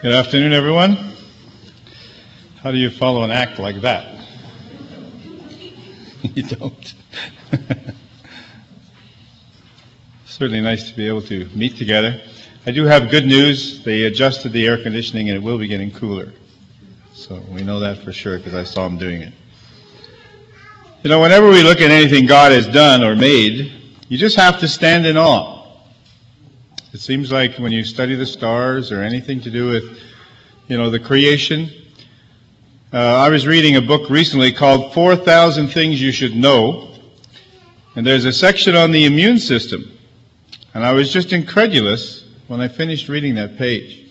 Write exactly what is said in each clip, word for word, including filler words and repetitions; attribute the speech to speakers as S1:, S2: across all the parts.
S1: Good afternoon, everyone. How do you follow an act like that? You don't. Certainly nice to be able to meet together. I do have good news. They adjusted the air conditioning and it will be getting cooler. So we know that for sure because I saw them doing it. You know, whenever we look at anything God has done or made, you just have to stand in awe. It seems like when you study the stars or anything to do with, you know, the creation. Uh, I was reading a book recently called four thousand Things You Should Know. And there's a section on the immune system. And I was just incredulous when I finished reading that page.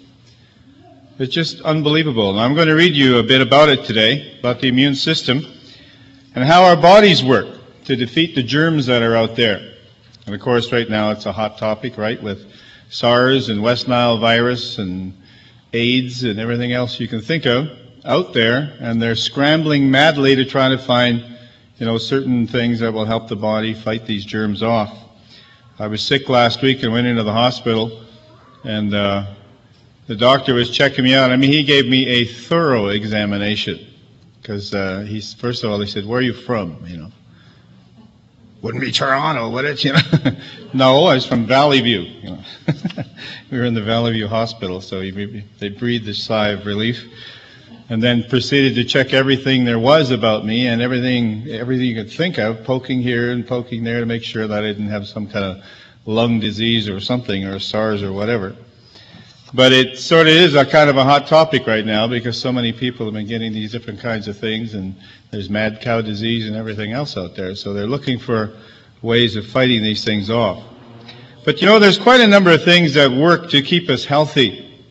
S1: It's just unbelievable. And I'm going to read you a bit about it today, about the immune system, and how our bodies work to defeat the germs that are out there. And of course, right now it's a hot topic, right, with SARS and West Nile virus and AIDS and everything else you can think of out there. And they're scrambling madly to try to find, you know, certain things that will help the body fight these germs off. I was sick last week and went into the hospital, and uh, the doctor was checking me out. I mean, he gave me a thorough examination because uh, he's first of all he said, "Where are you from?" You know, wouldn't be Toronto, would it? You know, no, I was from Valley View. You know, we were in the Valley View Hospital, so he, they breathed a sigh of relief, and then proceeded to check everything there was about me and everything, everything you could think of, poking here and poking there to make sure that I didn't have some kind of lung disease or something, or SARS or whatever. But it sort of is a kind of a hot topic right now because so many people have been getting these different kinds of things, and there's mad cow disease and everything else out there. So they're looking for ways of fighting these things off. But you know, there's quite a number of things that work to keep us healthy.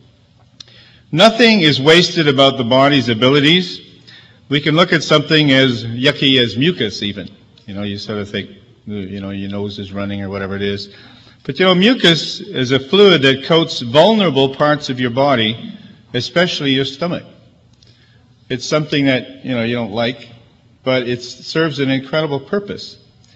S1: Nothing is wasted about the body's abilities. We can look at something as yucky as mucus even. You know, you sort of think, you know, your nose is running or whatever it is. But you know, mucus is a fluid that coats vulnerable parts of your body, especially your stomach. It's something that, you know, you don't like, but it serves an incredible purpose.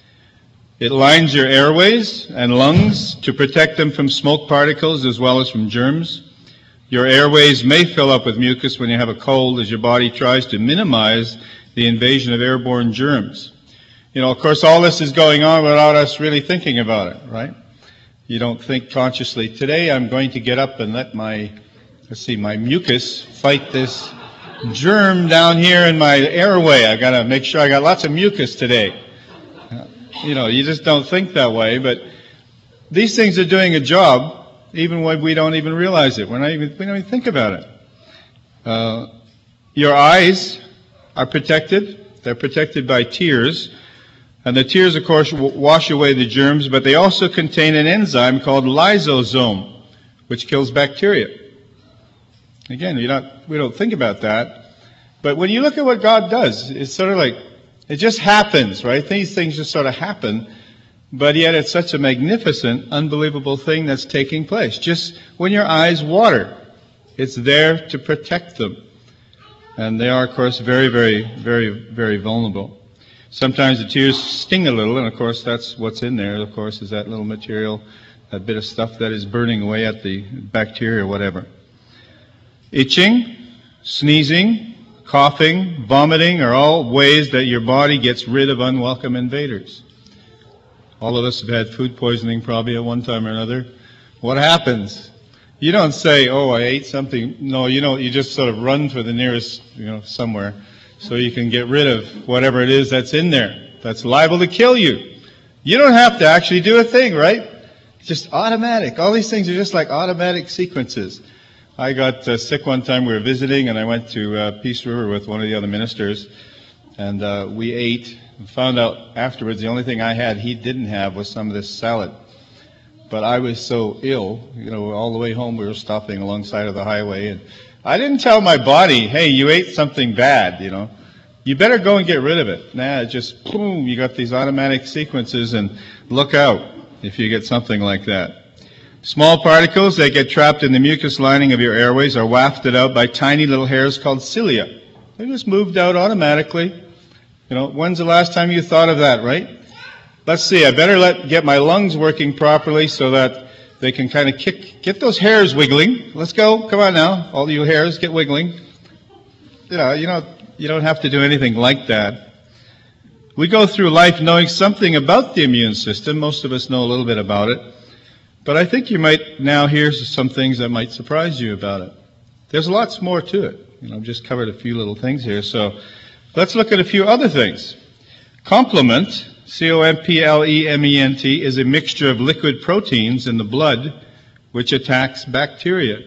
S1: It lines your airways and lungs to protect them from smoke particles as well as from germs. Your airways may fill up with mucus when you have a cold as your body tries to minimize the invasion of airborne germs. You know, of course, all this is going on without us really thinking about it, right? You don't think consciously, today I'm going to get up and let my, let's see, my mucus fight this germ down here in my airway. I've got to make sure I got lots of mucus today. You know, you just don't think that way, but these things are doing a job even when we don't even realize it. We're not even, we don't even think about it. Uh, your eyes are protected. They're protected by tears. And the tears, of course, wash away the germs, but they also contain an enzyme called lysosome, which kills bacteria. Again, you're not, we don't think about that. But when you look at what God does, it's sort of like, it just happens, right? These things just sort of happen, but yet it's such a magnificent, unbelievable thing that's taking place. Just when your eyes water, it's there to protect them. And they are, of course, very, very, very, very vulnerable. Sometimes the tears sting a little, and of course that's what's in there, of course, is that little material, that bit of stuff that is burning away at the bacteria or whatever. Itching, sneezing, coughing, vomiting are all ways that your body gets rid of unwelcome invaders. All of us have had food poisoning probably at one time or another. What happens? You don't say, oh, I ate something. No, you don't. You just sort of run for the nearest, you know, somewhere so you can get rid of whatever it is that's in there that's liable to kill you. You don't have to actually do a thing, right? It's just automatic. All these things are just like automatic sequences. I got uh, sick one time. We were visiting, and I went to uh, Peace River with one of the other ministers, and uh, we ate and found out afterwards the only thing I had he didn't have was some of this salad. But I was so ill, you know, all the way home we were stopping alongside of the highway, and I didn't tell my body, hey, you ate something bad, you know. You better go and get rid of it. Nah, it just, boom, you got these automatic sequences, and look out if you get something like that. Small particles that get trapped in the mucus lining of your airways are wafted out by tiny little hairs called cilia. They're just moved out automatically. You know, when's the last time you thought of that, right? Let's see, I better let get my lungs working properly so that they can kind of kick, get those hairs wiggling. Let's go. Come on now. All you hairs, get wiggling. You know, you don't, you don't have to do anything like that. We go through life knowing something about the immune system. Most of us know a little bit about it. But I think you might now hear some things that might surprise you about it. There's lots more to it. You know, I've just covered a few little things here. So let's look at a few other things. Complement, C O M P L E M E N T, is a mixture of liquid proteins in the blood which attacks bacteria.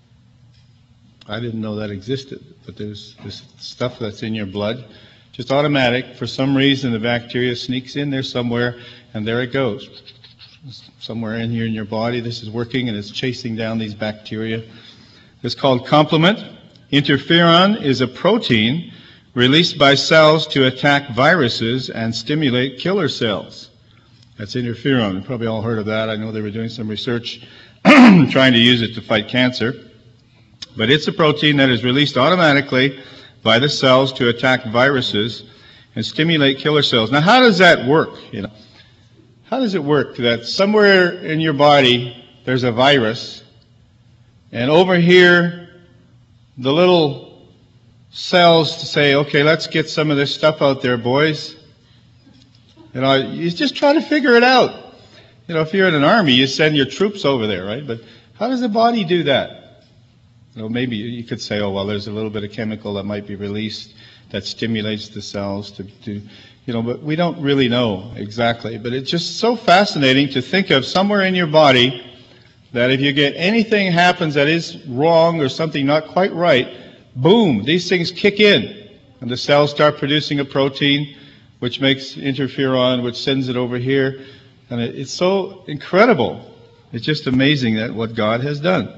S1: I didn't know that existed, but there's this stuff that's in your blood, just automatic. For some reason, the bacteria sneaks in there somewhere, and there it goes. Somewhere in here in your body, this is working, and it's chasing down these bacteria. It's called complement. Interferon is a protein released by cells to attack viruses and stimulate killer cells. That's interferon. You've probably all heard of that. I know they were doing some research trying to use it to fight cancer. But it's a protein that is released automatically by the cells to attack viruses and stimulate killer cells. Now, how does that work? You know, how does it work that somewhere in your body there's a virus, and over here the little cells to say, okay, let's get some of this stuff out there, boys. You know, you just try to figure it out. You know, if you're in an army, you send your troops over there, right? But how does the body do that? You know, maybe you could say, oh, well, there's a little bit of chemical that might be released that stimulates the cells to do, you know, but we don't really know exactly. But it's just so fascinating to think of somewhere in your body that if you get anything happens that is wrong or something not quite right, boom, these things kick in. And the cells start producing a protein which makes interferon, which sends it over here. And it, it's so incredible. It's just amazing that what God has done.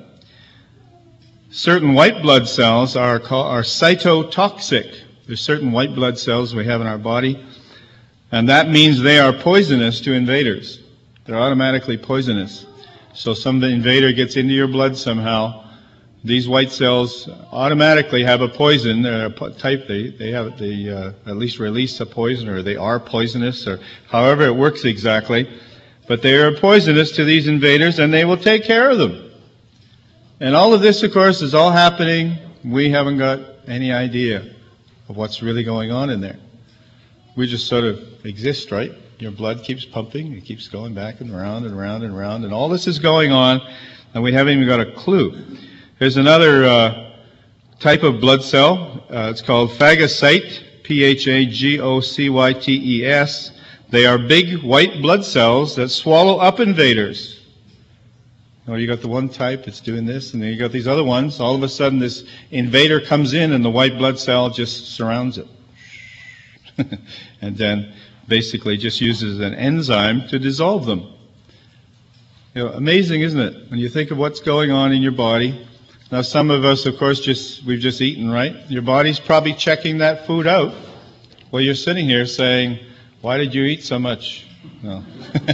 S1: Certain white blood cells are, called, are cytotoxic. There's certain white blood cells we have in our body, and that means they are poisonous to invaders. They're automatically poisonous. So some invader gets into your blood somehow, these white cells automatically have a poison. They're a type, they, they have, they uh, at least release a poison, or they are poisonous, or however it works exactly. But they are poisonous to these invaders, and they will take care of them. And all of this, of course, is all happening. We haven't got any idea of what's really going on in there. We just sort of exist, right? Your blood keeps pumping. It keeps going back and around and around and around. And all this is going on, and we haven't even got a clue. There's another uh, type of blood cell. Uh, it's called phagocyte, P H A G O C Y T E S. They are big white blood cells that swallow up invaders. Or you got the one type that's doing this, and then you got these other ones. All of a sudden, this invader comes in, and the white blood cell just surrounds it. And then basically just uses an enzyme to dissolve them. You know, amazing, isn't it? When you think of what's going on in your body. Now, some of us, of course, just we've just eaten, right? Your body's probably checking that food out while you're sitting here saying, why did you eat so much? No.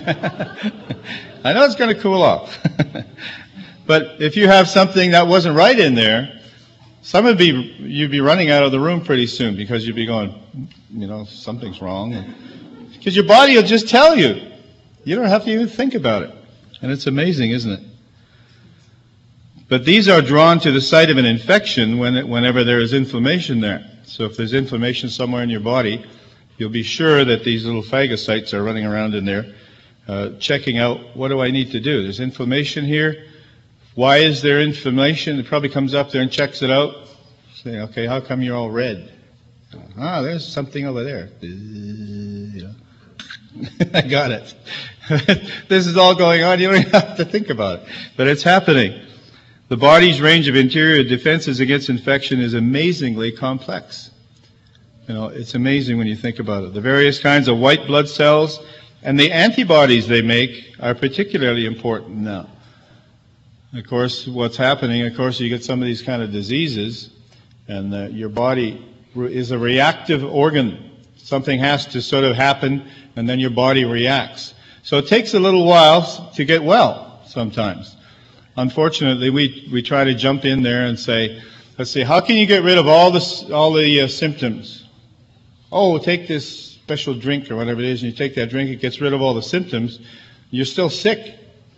S1: I know it's going to cool off. But if you have something that wasn't right in there, some would be, you'd be running out of the room pretty soon, because you'd be going, you know, something's wrong. Because your body will just tell you. You don't have to even think about it. And it's amazing, isn't it? But these are drawn to the site of an infection when it, whenever there is inflammation there. So if there's inflammation somewhere in your body, you'll be sure that these little phagocytes are running around in there, uh, checking out, what do I need to do? There's inflammation here. Why is there inflammation? It probably comes up there and checks it out. Saying, okay, how come you're all red? Ah, there's something over there. You know. I got it. This is all going on. You don't even have to think about it. But it's happening. The body's range of interior defenses against infection is amazingly complex. You know, it's amazing when you think about it. The various kinds of white blood cells and the antibodies they make are particularly important now. Of course, what's happening, of course, you get some of these kind of diseases, and uh, your body is a reactive organ. Something has to sort of happen, and then your body reacts. So it takes a little while to get well sometimes. Unfortunately, we, we try to jump in there and say, let's see, how can you get rid of all, this, all the uh, symptoms? Oh, take this special drink or whatever it is, and you take that drink, it gets rid of all the symptoms. You're still sick.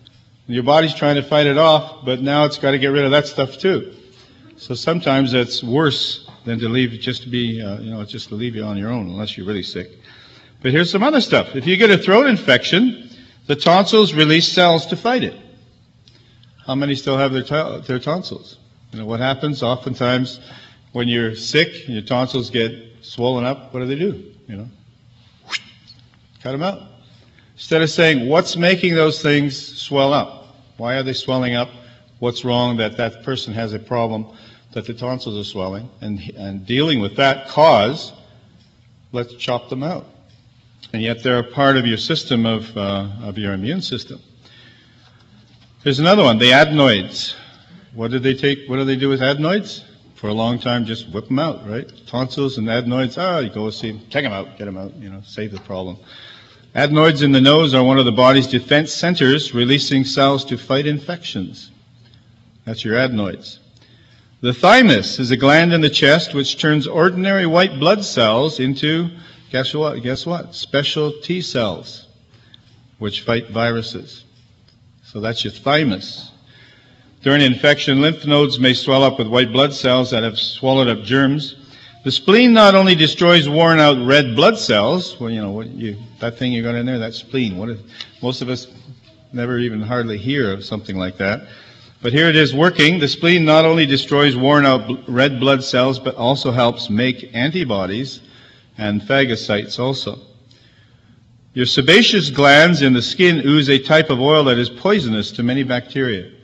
S1: And your body's trying to fight it off, but now it's got to get rid of that stuff too. So sometimes that's worse than to leave just to be, uh, you know, just to leave you on your own unless you're really sick. But here's some other stuff. If you get a throat infection, the tonsils release cells to fight it. How many still have their, t- their tonsils? You know what happens? Oftentimes, when you're sick, your tonsils get swollen up. What do they do? You know, cut them out. Instead of saying, what's making those things swell up? Why are they swelling up? What's wrong that that person has a problem that the tonsils are swelling? And, and dealing with that cause, let's chop them out. And yet they're a part of your system, of, uh, of your immune system. There's another one, the adenoids. What did they take? What do they do with adenoids? For a long time, just whip them out, right? Tonsils and adenoids, ah, you go see them, take them out, get them out, you know, save the problem. Adenoids in the nose are one of the body's defense centers, releasing cells to fight infections. That's your adenoids. The thymus is a gland in the chest which turns ordinary white blood cells into, guess what? Guess what? Special T cells, which fight viruses. So that's your thymus. During infection, lymph nodes may swell up with white blood cells that have swallowed up germs. The spleen not only destroys worn-out red blood cells, well, you know, what you, that thing you got in there, that spleen. What if, most of us never even hardly hear of something like that. But here it is working. The spleen not only destroys worn-out red blood cells, but also helps make antibodies and phagocytes also. Your sebaceous glands in the skin ooze a type of oil that is poisonous to many bacteria.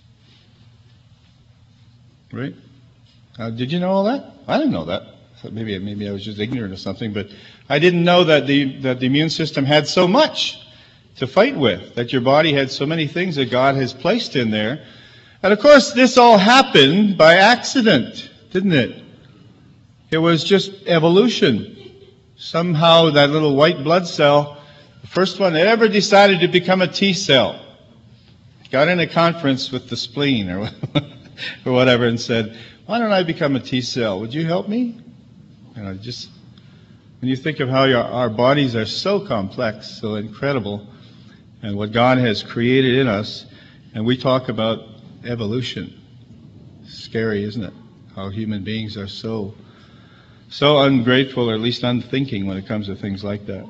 S1: Right? Uh, did you know all that? I didn't know that. So maybe maybe I was just ignorant of something, but I didn't know that the that the immune system had so much to fight with, that your body had so many things that God has placed in there. And of course, this all happened by accident, didn't it? It was just evolution. Somehow that little white blood cell, the first one that ever decided to become a T cell, got in a conference with the spleen or or whatever and said, why don't I become a T cell? Would you help me? You know, just when you think of how your, our bodies are so complex, so incredible, and what God has created in us, and we talk about evolution. Scary, isn't it? How human beings are so, so ungrateful, or at least unthinking when it comes to things like that.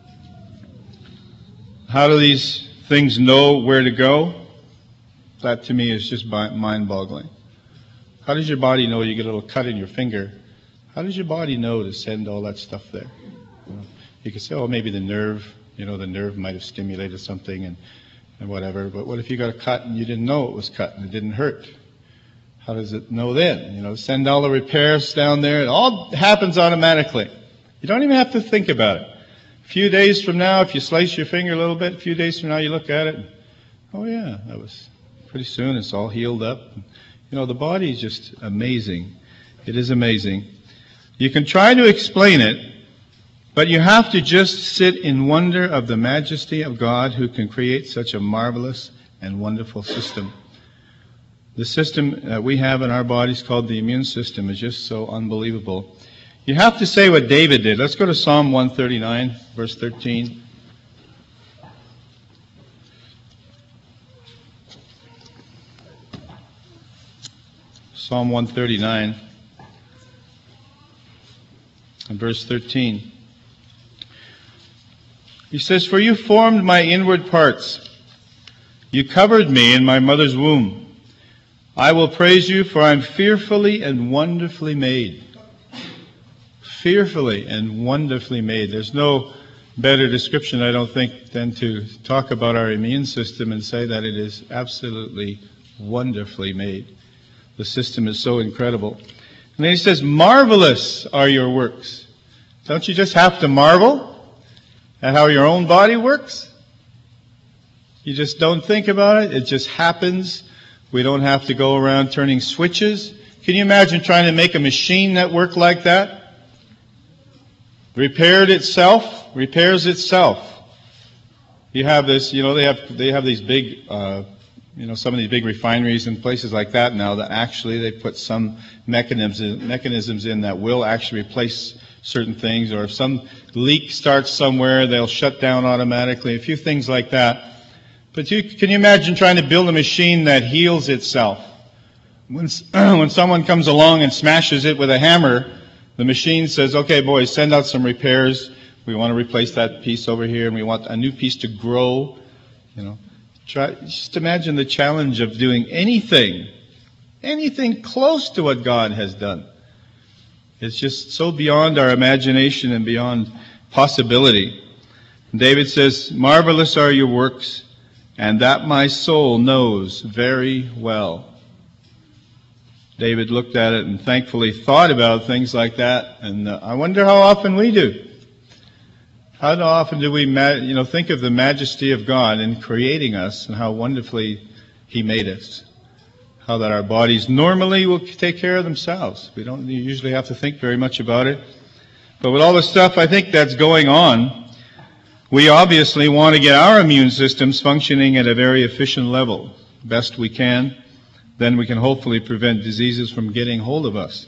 S1: How do these things know where to go? That to me is just mind-boggling. How does your body know you get a little cut in your finger? How does your body know to send all that stuff there? You know, you could say, oh, maybe the nerve, you know, the nerve might have stimulated something and, and whatever. But what if you got a cut and you didn't know it was cut and it didn't hurt? How does it know then? You know, send all the repairs down there. It all happens automatically. You don't even have to think about it. A few days from now, if you slice your finger a little bit, a few days from now you look at it, and, oh yeah, that was pretty soon it's all healed up. You know, the body is just amazing. It is amazing. You can try to explain it, but you have to just sit in wonder of the majesty of God who can create such a marvelous and wonderful system. The system that we have in our bodies called the immune system is just so unbelievable. You have to say what David did. Let's go to Psalm one thirty-nine, verse thirteen. Psalm one thirty-nine and verse thirteen. He says, for you formed my inward parts. You covered me in my mother's womb. I will praise you, for I am fearfully and wonderfully made. Fearfully and wonderfully made. There's no better description, I don't think, than to talk about our immune system and say that it is absolutely wonderfully made. The system is so incredible. And then he says, marvelous are your works. Don't you just have to marvel at how your own body works? You just don't think about it. It just happens. We don't have to go around turning switches. Can you imagine trying to make a machine that worked like that? Repaired itself, repairs itself. You have this, you know, they have they have these big, uh, you know, some of these big refineries and places like that now that actually they put some mechanisms mechanisms in that will actually replace certain things. Or if some leak starts somewhere, they'll shut down automatically. A few things like that. But you, can you imagine trying to build a machine that heals itself? When, when someone comes along and smashes it with a hammer, the machine says, okay, boys, send out some repairs. We want to replace that piece over here, and we want a new piece to grow. You know, try, just imagine the challenge of doing anything, anything close to what God has done. It's just so beyond our imagination and beyond possibility. David says, marvelous are your works, and that my soul knows very well. David looked at it and thankfully thought about things like that, and uh, I wonder how often we do. How often do we you know, think of the majesty of God in creating us and how wonderfully He made us? How that our bodies normally will take care of themselves. We don't usually have to think very much about it. But with all the stuff I think that's going on, we obviously want to get our immune systems functioning at a very efficient level, best we can. Then we can hopefully prevent diseases from getting hold of us.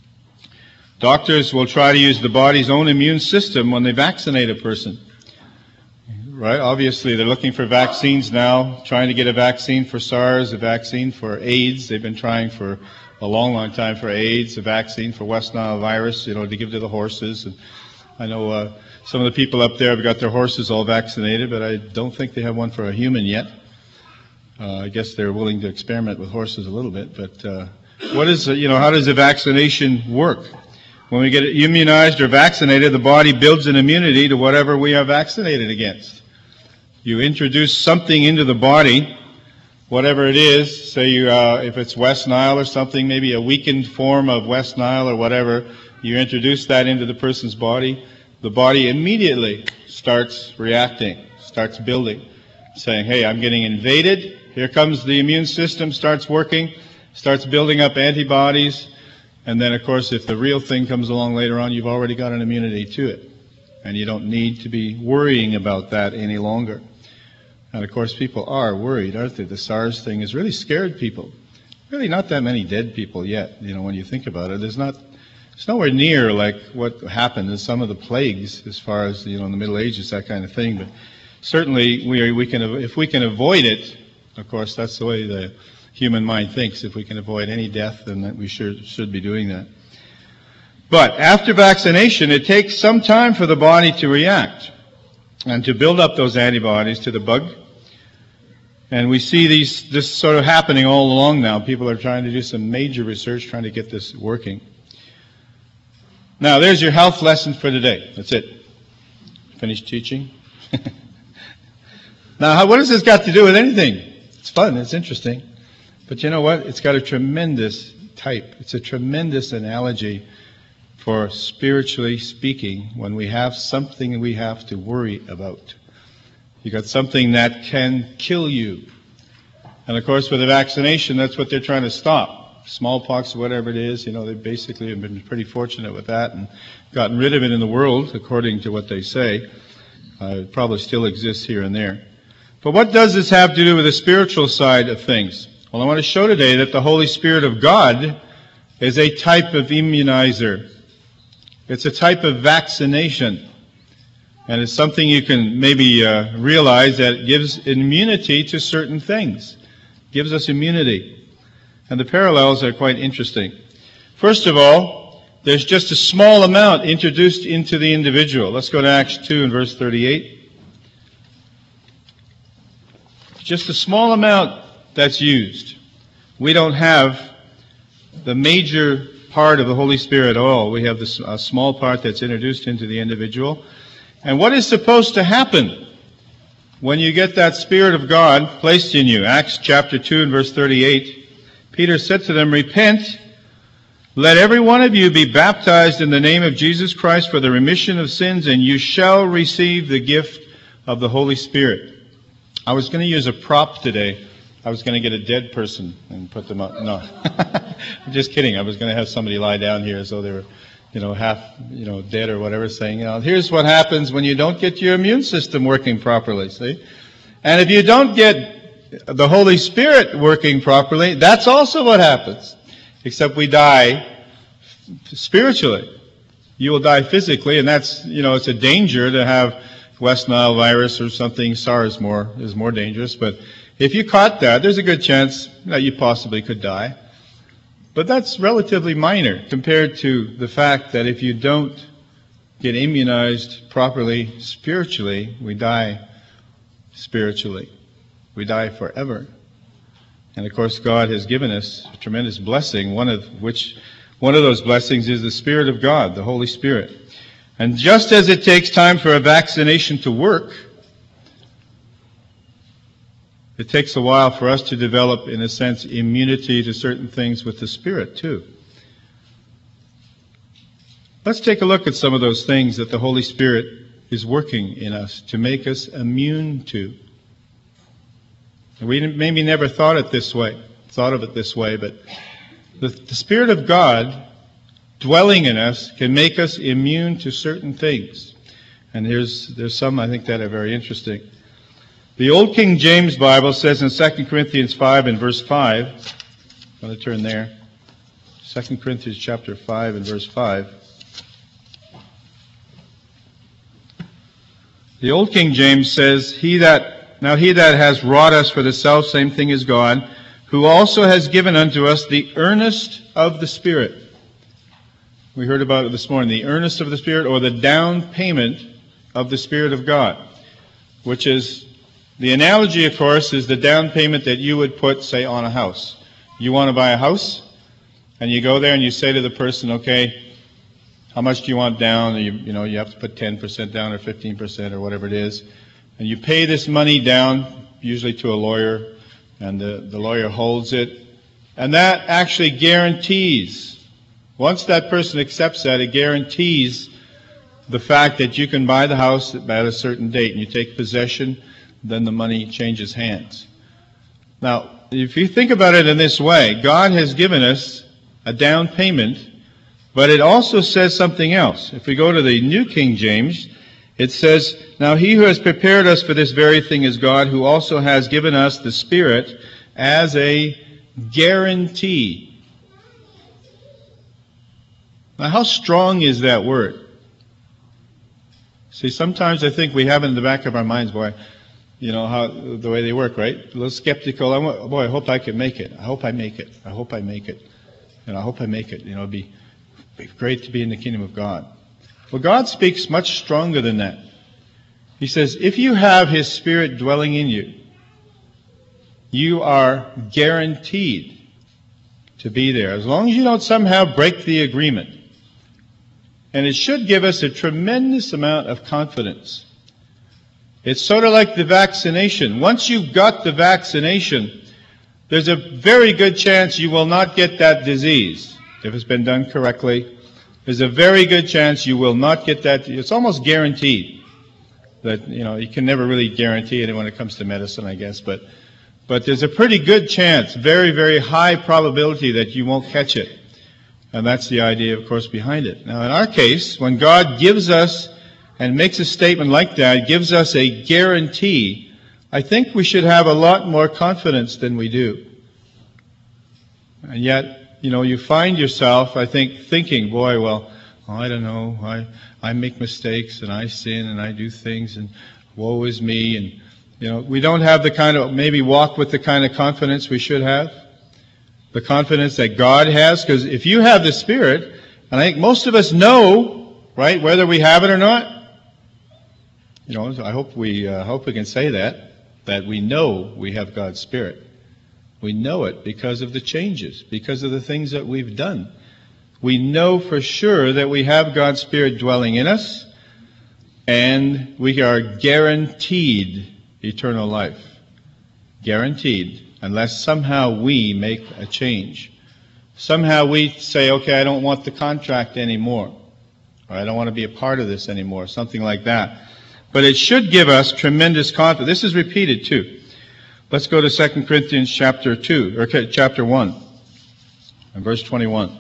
S1: Doctors will try to use the body's own immune system when they vaccinate a person. Right? Obviously, they're looking for vaccines now, trying to get a vaccine for SARS, a vaccine for AIDS. They've been trying for a long, long time for AIDS, a vaccine for West Nile virus, you know, to give to the horses. And I know uh, some of the people up there have got their horses all vaccinated, but I don't think they have one for a human yet. Uh, I guess they're willing to experiment with horses a little bit. But uh, what is, you know, how does a vaccination work? When we get immunized or vaccinated, the body builds an immunity to whatever we are vaccinated against. You introduce something into the body, whatever it is, say you, uh, if it's West Nile or something, maybe a weakened form of West Nile or whatever, you introduce that into the person's body, the body immediately starts reacting, starts building, saying, hey, I'm getting invaded. Here comes the immune system, starts working, starts building up antibodies. And then, of course, if the real thing comes along later on, you've already got an immunity to it. And you don't need to be worrying about that any longer. And, of course, people are worried, aren't they? The SARS thing has really scared people. Really not that many dead people yet, you know, when you think about it. There's not, it's nowhere near like what happened in some of the plagues as far as, you know, in the Middle Ages, that kind of thing. But certainly, we, are, we can, if we can avoid it, of course, that's the way the human mind thinks. If we can avoid any death, then we should, should be doing that. But after vaccination, it takes some time for the body to react and to build up those antibodies to the bug. And we see these, this sort of happening all along now. People are trying to do some major research trying to get this working. Now, there's your health lesson for today. That's it. Finished teaching. Now, how, what has this got to do with anything? It's fun. It's interesting. But you know what? It's got a tremendous type. It's a tremendous analogy for spiritually speaking when we have something we have to worry about. You got something that can kill you. And of course, with a vaccination, that's what they're trying to stop. Smallpox, whatever it is, you know, they basically have been pretty fortunate with that and gotten rid of it in the world, according to what they say. Uh, it probably still exists here and there. But what does this have to do with the spiritual side of things? Well, I want to show today that the Holy Spirit of God is a type of immunizer. It's a type of vaccination. And it's something you can maybe uh, realize that gives immunity to certain things. Gives us immunity. And the parallels are quite interesting. First of all, there's just a small amount introduced into the individual. Let's go to Acts two and verse thirty-eight. Just a small amount that's used. We don't have the major part of the Holy Spirit at all. We have this a small part that's introduced into the individual. And what is supposed to happen when you get that Spirit of God placed in you? Acts chapter two and verse thirty-eight. Peter said to them, repent, let every one of you be baptized in the name of Jesus Christ for the remission of sins, and you shall receive the gift of the Holy Spirit. I was going to use a prop today. I was going to get a dead person and put them up. No, I'm just kidding. I was going to have somebody lie down here as though they were, you know, half, you know, dead or whatever, saying, you know, here's what happens when you don't get your immune system working properly, see? And if you don't get the Holy Spirit working properly, that's also what happens. Except we die spiritually. You will die physically, and that's, you know, it's a danger to have West Nile virus or something, SARS more is more dangerous. But if you caught that, there's a good chance that you possibly could die. But that's relatively minor compared to the fact that if you don't get immunized properly spiritually, we die spiritually. We die forever. And of course, God has given us a tremendous blessing, one of which, one of those blessings is the Spirit of God, the Holy Spirit. And just as it takes time for a vaccination to work, it takes a while for us to develop, in a sense, immunity to certain things with the Spirit, too. Let's take a look at some of those things that the Holy Spirit is working in us to make us immune to. We maybe never thought it this way, thought of it this way, but the, the Spirit of God dwelling in us can make us immune to certain things. And here's there's some I think that are very interesting. The Old King James Bible says in Second Corinthians five and verse five, I'm going to turn there, Second Corinthians chapter five and verse five. The Old King James says, He that, now he that has wrought us for the selfsame thing is God, who also has given unto us the earnest of the Spirit. We heard about it this morning, the earnest of the Spirit, or the down payment of the Spirit of God, which is, the analogy, of course, is the down payment that you would put, say, on a house. You want to buy a house, and you go there and you say to the person, okay, how much do you want down? You, you know, you have to put ten percent down or fifteen percent or whatever it is. And you pay this money down, usually to a lawyer, and the, the lawyer holds it. And that actually guarantees, once that person accepts that, it guarantees the fact that you can buy the house at a certain date, and you take possession, then the money changes hands. Now, if you think about it in this way, God has given us a down payment, but it also says something else. If we go to the New King James, it says, Now he who has prepared us for this very thing is God, who also has given us the Spirit as a guarantee. Now, how strong is that word? See, sometimes I think we have it in the back of our minds, boy, you know, how the way they work, right? A little skeptical. I, boy, I hope I can make it. I hope I make it. I hope I make it. And I hope I make it. You know, it'd be, be great to be in the kingdom of God. Well, God speaks much stronger than that. He says, if you have His Spirit dwelling in you, you are guaranteed to be there, as long as you don't somehow break the agreement. And it should give us a tremendous amount of confidence. It's sort of like the vaccination. Once you've got the vaccination, there's a very good chance you will not get that disease. If it's been done correctly, there's a very good chance you will not get that. It's almost guaranteed. That, you know, you can never really guarantee it when it comes to medicine, I guess, but but there's a pretty good chance, very, very high probability that you won't catch it. And that's the idea, of course, behind it. Now, in our case, when God gives us and makes a statement like that, gives us a guarantee, I think we should have a lot more confidence than we do. And yet, you know, you find yourself, I think, thinking, boy, well, oh, I don't know, I, I make mistakes and I sin and I do things and woe is me. And, you know, we don't have the kind of, maybe walk with the kind of confidence we should have. The confidence that God has. Because if you have the Spirit, and I think most of us know, right, whether we have it or not. You know, I hope we uh, hope we can say that, that we know we have God's Spirit. We know it because of the changes, because of the things that we've done. We know for sure that we have God's Spirit dwelling in us, and we are guaranteed eternal life. Guaranteed, unless somehow we make a change. Somehow we say, okay, I don't want the contract anymore, or I don't want to be a part of this anymore, something like that. But it should give us tremendous confidence. This is repeated too. Let's go to Second Corinthians chapter two, or chapter one, and verse twenty-one.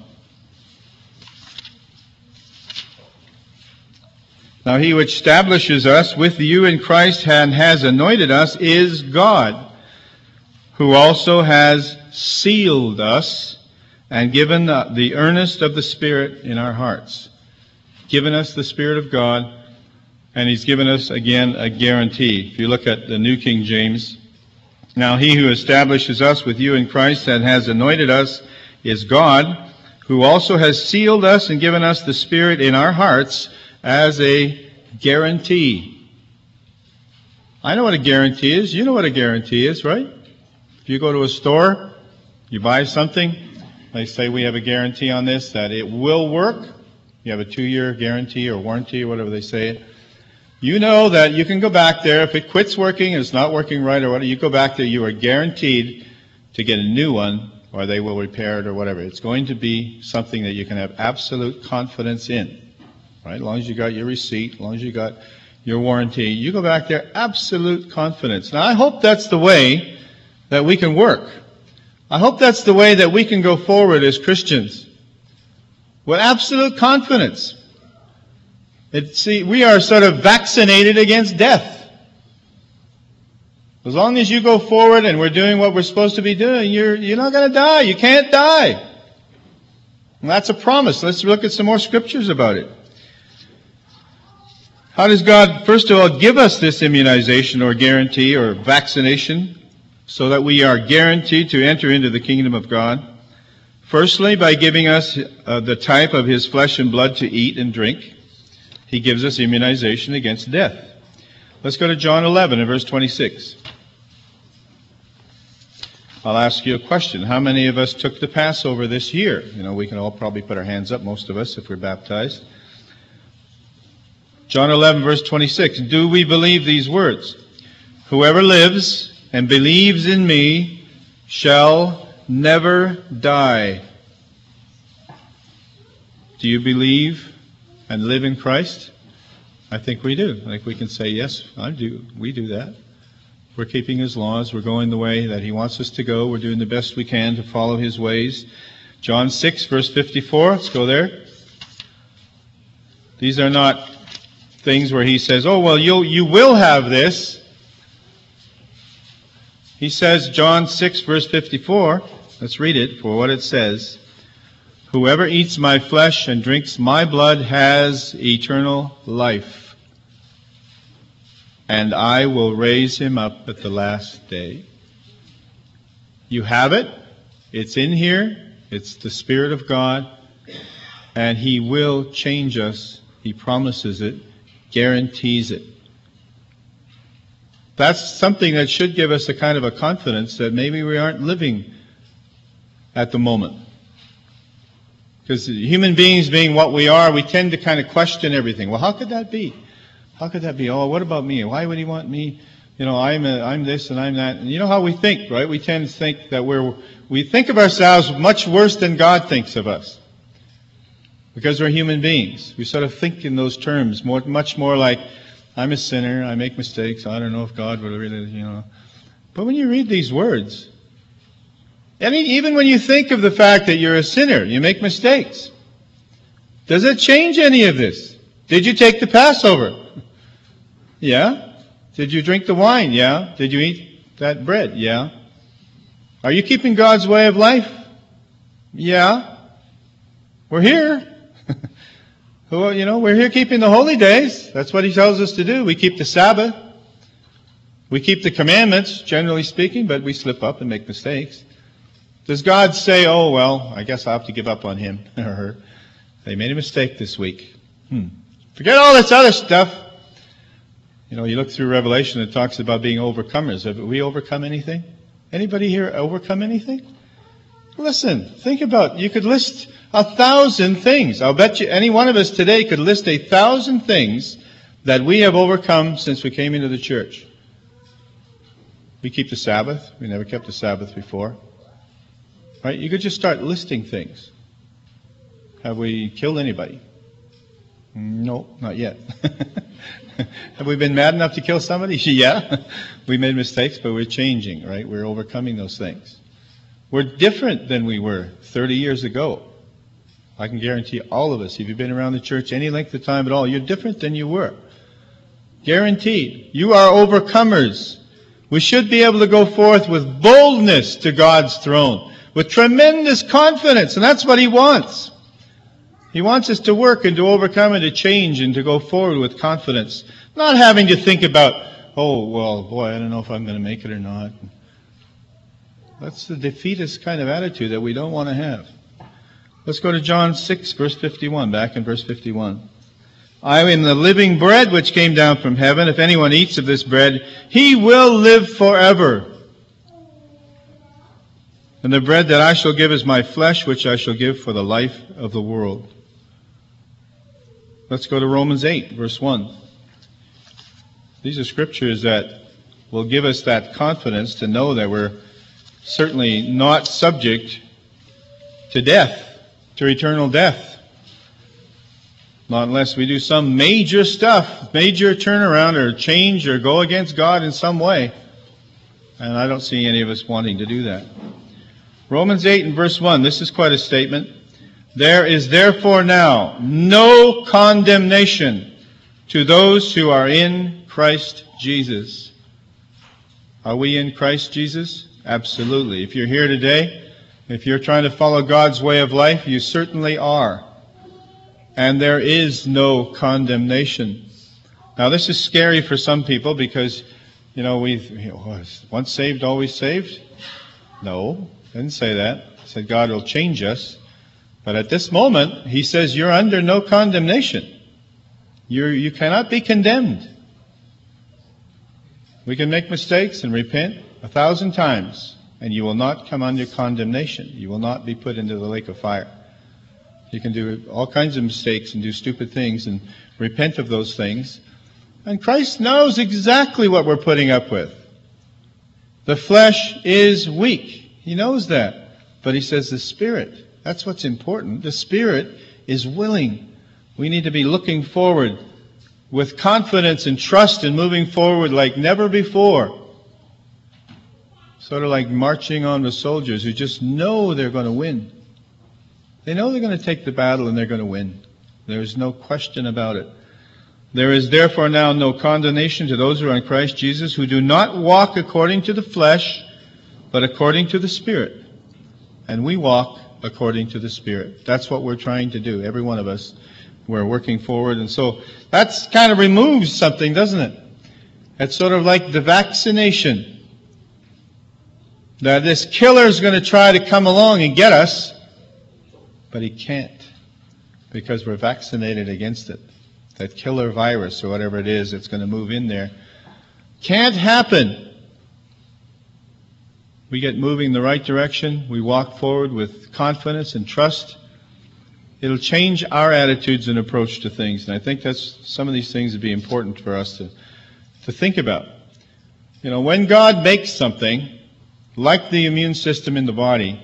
S1: Now he which establishes us with you in Christ and has anointed us is God, who also has sealed us and given the, the earnest of the Spirit in our hearts. Given us the Spirit of God. And He's given us, again, a guarantee. If you look at the New King James, now He who establishes us with you in Christ and has anointed us is God, who also has sealed us and given us the Spirit in our hearts as a guarantee. I know what a guarantee is. You know what a guarantee is, right? If you go to a store, you buy something, they say we have a guarantee on this that it will work. You have a two-year guarantee or warranty or whatever they say. You know that you can go back there. If it quits working, it's not working right or whatever, you go back there, you are guaranteed to get a new one, or they will repair it or whatever. It's going to be something that you can have absolute confidence in. Right? As long as you got your receipt, as long as you got your warranty, you go back there, absolute confidence. Now I hope that's the way that we can work. I hope that's the way that we can go forward as Christians. With absolute confidence. It, see, we are sort of vaccinated against death. As long as you go forward and we're doing what we're supposed to be doing, you're, you're not going to die. You can't die. And that's a promise. Let's look at some more scriptures about it. How does God, first of all, give us this immunization or guarantee or vaccination so that we are guaranteed to enter into the kingdom of God? Firstly, by giving us uh, the type of His flesh and blood to eat and drink. He gives us immunization against death. Let's go to John eleven and verse twenty-six. I'll ask you a question. How many of us took the Passover this year? You know, we can all probably put our hands up, most of us, if we're baptized. John eleven, verse twenty-six. Do we believe these words? Whoever lives and believes in me shall never die. Do you believe and live in Christ? I think we do. I think we can say, yes, I do. We do that. We're keeping His laws. We're going the way that He wants us to go. We're doing the best we can to follow His ways. John six, verse fifty-four. Let's go there. These are not things where He says, oh, well, you you will have this. He says, John six, verse fifty-four. Let's read it for what it says. Whoever eats my flesh and drinks my blood has eternal life, and I will raise him up at the last day. You have it. It's in here. It's the Spirit of God, and He will change us. He promises it, guarantees it. That's something that should give us a kind of a confidence that maybe we aren't living at the moment. Because human beings being what we are, we tend to kind of question everything. Well, how could that be? How could that be? Oh, what about me? Why would He want me? You know, I'm a, I'm this and I'm that. And you know how we think, right? We tend to think that we're, we think of ourselves much worse than God thinks of us. Because we're human beings. We sort of think in those terms, more, much more like, I'm a sinner, I make mistakes, I don't know if God would really, you know. But when you read these words, I mean, even when you think of the fact that you're a sinner, you make mistakes, does it change any of this? Did you take the Passover? Yeah. Did you drink the wine? Yeah. Did you eat that bread? Yeah. Are you keeping God's way of life? Yeah. We're here. Well, you know, we're here keeping the holy days. That's what He tells us to do. We keep the Sabbath. We keep the commandments, generally speaking, but we slip up and make mistakes. Does God say, oh, well, I guess I'll have to give up on him or her. They made a mistake this week. Hmm. Forget all this other stuff. You know, you look through Revelation, it talks about being overcomers. Have we overcome anything? Anybody here overcome anything? Listen, think about, you could list a thousand things. I'll bet you any one of us today could list a thousand things that we have overcome since we came into the church. We keep the Sabbath. We never kept the Sabbath before. Right? You could just start listing things. Have we killed anybody? No, not yet. Have we been mad enough to kill somebody? Yeah. We made mistakes, but we're changing, right? We're overcoming those things. We're different than we were thirty years ago. I can guarantee all of us, if you've been around the church any length of time at all, you're different than you were. Guaranteed. You are overcomers. We should be able to go forth with boldness to God's throne, with tremendous confidence, and that's what He wants. He wants us to work and to overcome and to change and to go forward with confidence. Not having to think about, oh, well, boy, I don't know if I'm going to make it or not. That's the defeatist kind of attitude that we don't want to have. Let's go to John six, verse fifty-one, back in verse fifty-one. I am the living bread which came down from heaven. If anyone eats of this bread, he will live forever. And the bread that I shall give is my flesh, which I shall give for the life of the world. Let's go to Romans eight, verse one. These are scriptures that will give us that confidence to know that we're certainly not subject to death, to eternal death. Not unless we do some major stuff, major turnaround or change or go against God in some way. And I don't see any of us wanting to do that. Romans eight and verse one, this is quite a statement. There is therefore now no condemnation to those who are in Christ Jesus. Are we in Christ Jesus? Absolutely. If you're here today, if you're trying to follow God's way of life, you certainly are. And there is no condemnation. Now, this is scary for some people because, you know, we've, you know, once saved, always saved. No, didn't say that. It said God will change us. But at this moment, He says you're under no condemnation. You're, you cannot be condemned. We can make mistakes and repent a thousand times, and you will not come under condemnation. You will not be put into the lake of fire. You can do all kinds of mistakes and do stupid things and repent of those things. And Christ knows exactly what we're putting up with. The flesh is weak. He knows that. But He says the Spirit, that's what's important. The Spirit is willing. We need to be looking forward with confidence and trust and moving forward like never before. Sort of like marching on with soldiers who just know they're going to win. They know they're going to take the battle and they're going to win. There is no question about it. There is therefore now no condemnation to those who are in Christ Jesus, who do not walk according to the flesh, but according to the Spirit. And we walk according to the Spirit. That's what we're trying to do, every one of us. We're working forward. And so that's kind of removes something, doesn't it? It's sort of like the vaccination. That this killer is going to try to come along and get us, but he can't, because we're vaccinated against it. That killer virus or whatever it is that's going to move in there can't happen. We get moving in the right direction. We walk forward with confidence and trust. It'll change our attitudes and approach to things. And I think that's some of these things would be important for us to, to think about. You know, when God makes something, like the immune system in the body,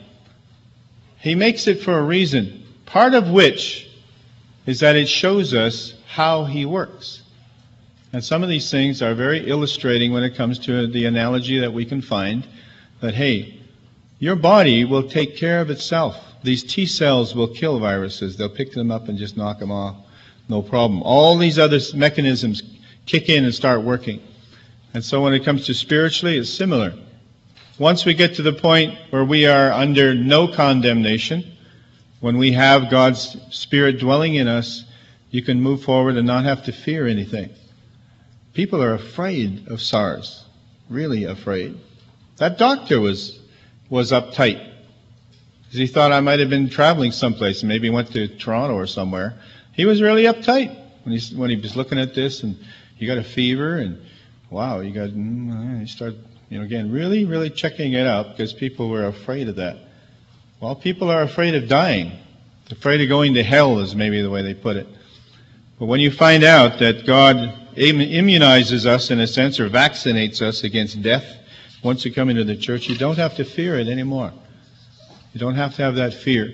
S1: He makes it for a reason, part of which is that it shows us how He works. And some of these things are very illustrating when it comes to the analogy that we can find that, hey, your body will take care of itself. These T cells will kill viruses. They'll pick them up and just knock them off. No problem. All these other mechanisms kick in and start working. And so when it comes to spiritually, it's similar. Once we get to the point where we are under no condemnation, when we have God's Spirit dwelling in us, you can move forward and not have to fear anything. People are afraid of SARS. Really afraid. That doctor was was uptight. Because he thought I might have been traveling someplace and maybe went to Toronto or somewhere. He was really uptight when he, when he was looking at this, and you got a fever, and wow, you got, mm, you start, you know, again, really, really checking it out because people were afraid of that. Well, people are afraid of dying. Afraid of going to hell is maybe the way they put it. But when you find out that God immunizes us in a sense, or vaccinates us against death, once you come into the church, you don't have to fear it anymore. You don't have to have that fear.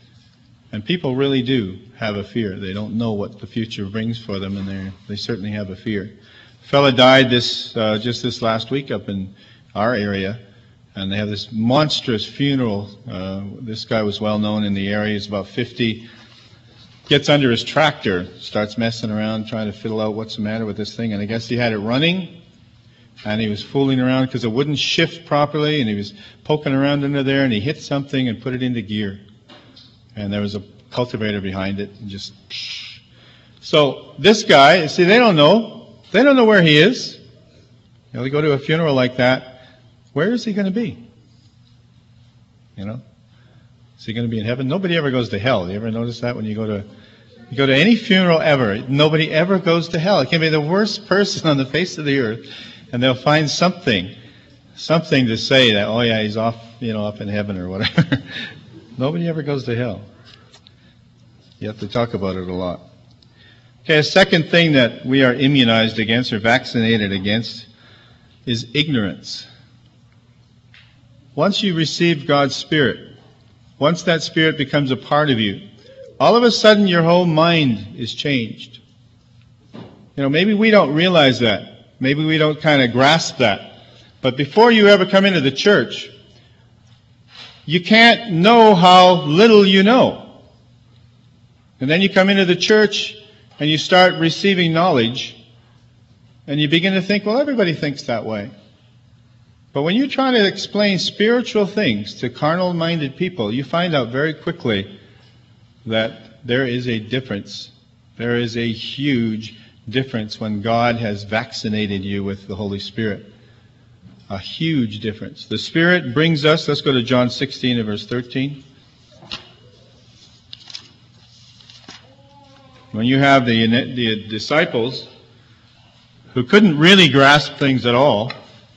S1: And people really do have a fear. They don't know what the future brings for them, and they they certainly have a fear. A fellow died this uh, just this last week up in our area, and they have this monstrous funeral. Uh, this guy was well known in the area. He's about fifty. Gets under his tractor, starts messing around, trying to fiddle out what's the matter with this thing. And I guess he had it running, and he was fooling around because it wouldn't shift properly, and he was poking around under there, and he hit something and put it into gear. And there was a cultivator behind it, and just... So this guy, see, they don't know They don't know where he is. You know, they go to a funeral like that. Where is he going to be? You know? Is he going to be in heaven? Nobody ever goes to hell. You ever notice that when you go to you go to any funeral ever? Nobody ever goes to hell. It can be the worst person on the face of the earth, and they'll find something, something to say that, oh yeah, he's off, you know, up in heaven or whatever. Nobody ever goes to hell. You have to talk about it a lot. Okay, a second thing that we are immunized against or vaccinated against is ignorance. Once you receive God's Spirit, once that Spirit becomes a part of you, all of a sudden your whole mind is changed. You know, maybe we don't realize that. Maybe we don't kind of grasp that. But before you ever come into the church, you can't know how little you know. And then you come into the church and you start receiving knowledge, and you begin to think, well, everybody thinks that way. But when you try to explain spiritual things to carnal-minded people, you find out very quickly that there is a difference. There is a huge difference when God has vaccinated you with the Holy Spirit. A huge difference. The Spirit brings us, let's go to John sixteen and verse thirteen. When you have the, the disciples who couldn't really grasp things at all,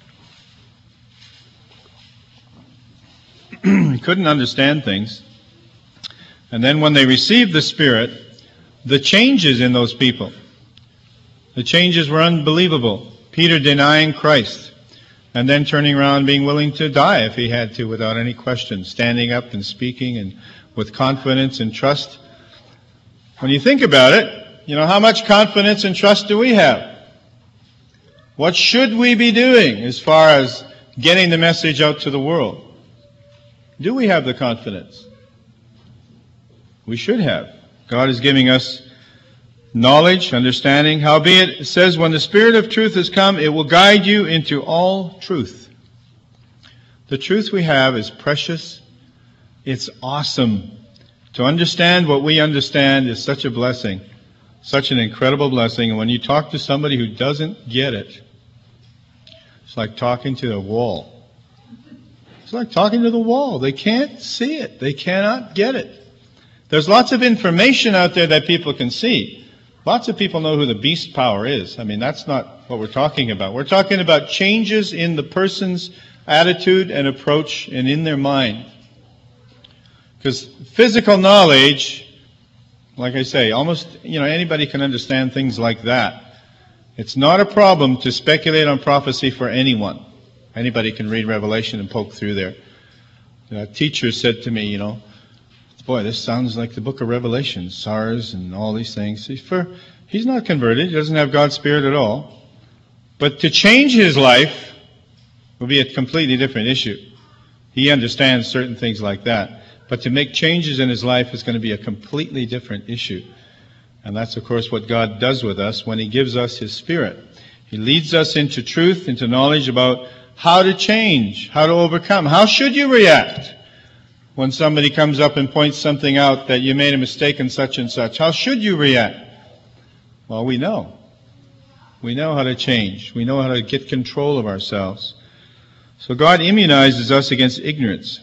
S1: couldn't understand things, and then when they received the Spirit, the changes in those people, the changes were unbelievable. Peter denying Christ, and then turning around being willing to die if he had to without any question, standing up and speaking and with confidence and trust. When you think about it, you know, how much confidence and trust do we have? What should we be doing as far as getting the message out to the world? Do we have the confidence? We should have. God is giving us knowledge, understanding. Howbeit, it says, when the Spirit of truth has come, it will guide you into all truth. The truth we have is precious. It's awesome. To understand what we understand is such a blessing, such an incredible blessing. And when you talk to somebody who doesn't get it, it's like talking to a wall. It's like talking to the wall. They can't see it. They cannot get it. There's lots of information out there that people can see. Lots of people know who the beast power is. I mean, that's not what we're talking about. We're talking about changes in the person's attitude and approach and in their mind. Because physical knowledge, like I say, almost, you know, anybody can understand things like that. It's not a problem to speculate on prophecy for anyone. Anybody can read Revelation and poke through there. A teacher said to me, you know, boy, this sounds like the book of Revelation, SARS and all these things. He's, for, he's not converted. He doesn't have God's Spirit at all. But to change his life will be a completely different issue. He understands certain things like that. But to make changes in his life is going to be a completely different issue. And that's, of course, what God does with us when he gives us his Spirit. He leads us into truth, into knowledge about how to change, how to overcome. How should you react when somebody comes up and points something out that you made a mistake in such and such? How should you react? Well, we know. We know how to change. We know how to get control of ourselves. So God immunizes us against ignorance.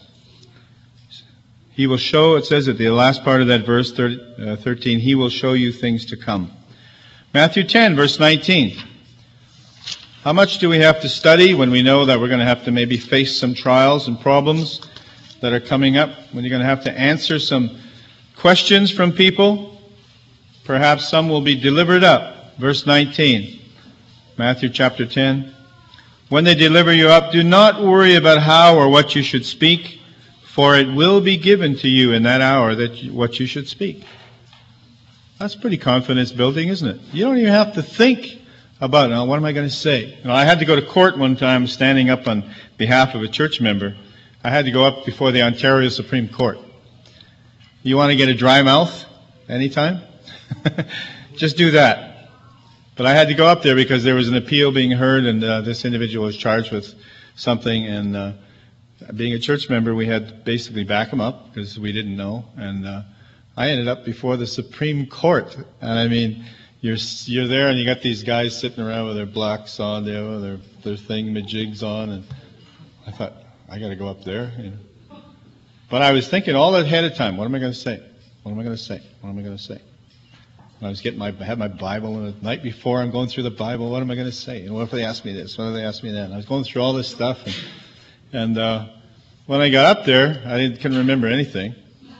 S1: He will show, it says at the last part of that verse, thirteen, he will show you things to come. Matthew ten, verse nineteen. How much do we have to study when we know that we're going to have to maybe face some trials and problems that are coming up? When you're going to have to answer some questions from people? Perhaps some will be delivered up. Verse nineteen, Matthew chapter ten. When they deliver you up, do not worry about how or what you should speak, for it will be given to you in that hour that you, what you should speak. That's pretty confidence building, isn't it? You don't even have to think about, now, what am I going to say? You know, I had to go to court one time standing up on behalf of a church member. I had to go up before the Ontario Supreme Court. You want to get a dry mouth anytime? Just do that. But I had to go up there because there was an appeal being heard, and uh, this individual was charged with something, and uh, being a church member, we had to basically back him up because we didn't know. And uh, I ended up before the Supreme Court. And I mean, you're you're there and you got these guys sitting around with their blacks on, you know, their their thingamajigs on, and I thought, I got to go up there. You know. But I was thinking all ahead of time, what am I going to say? What am I going to say? What am I going to say? And I was getting my, I had my Bible, and the night before I'm going through the Bible, what am I going to say? And what if they ask me this? What if they ask me that? And I was going through all this stuff, and, and uh, when I got up there, I didn't, couldn't remember anything.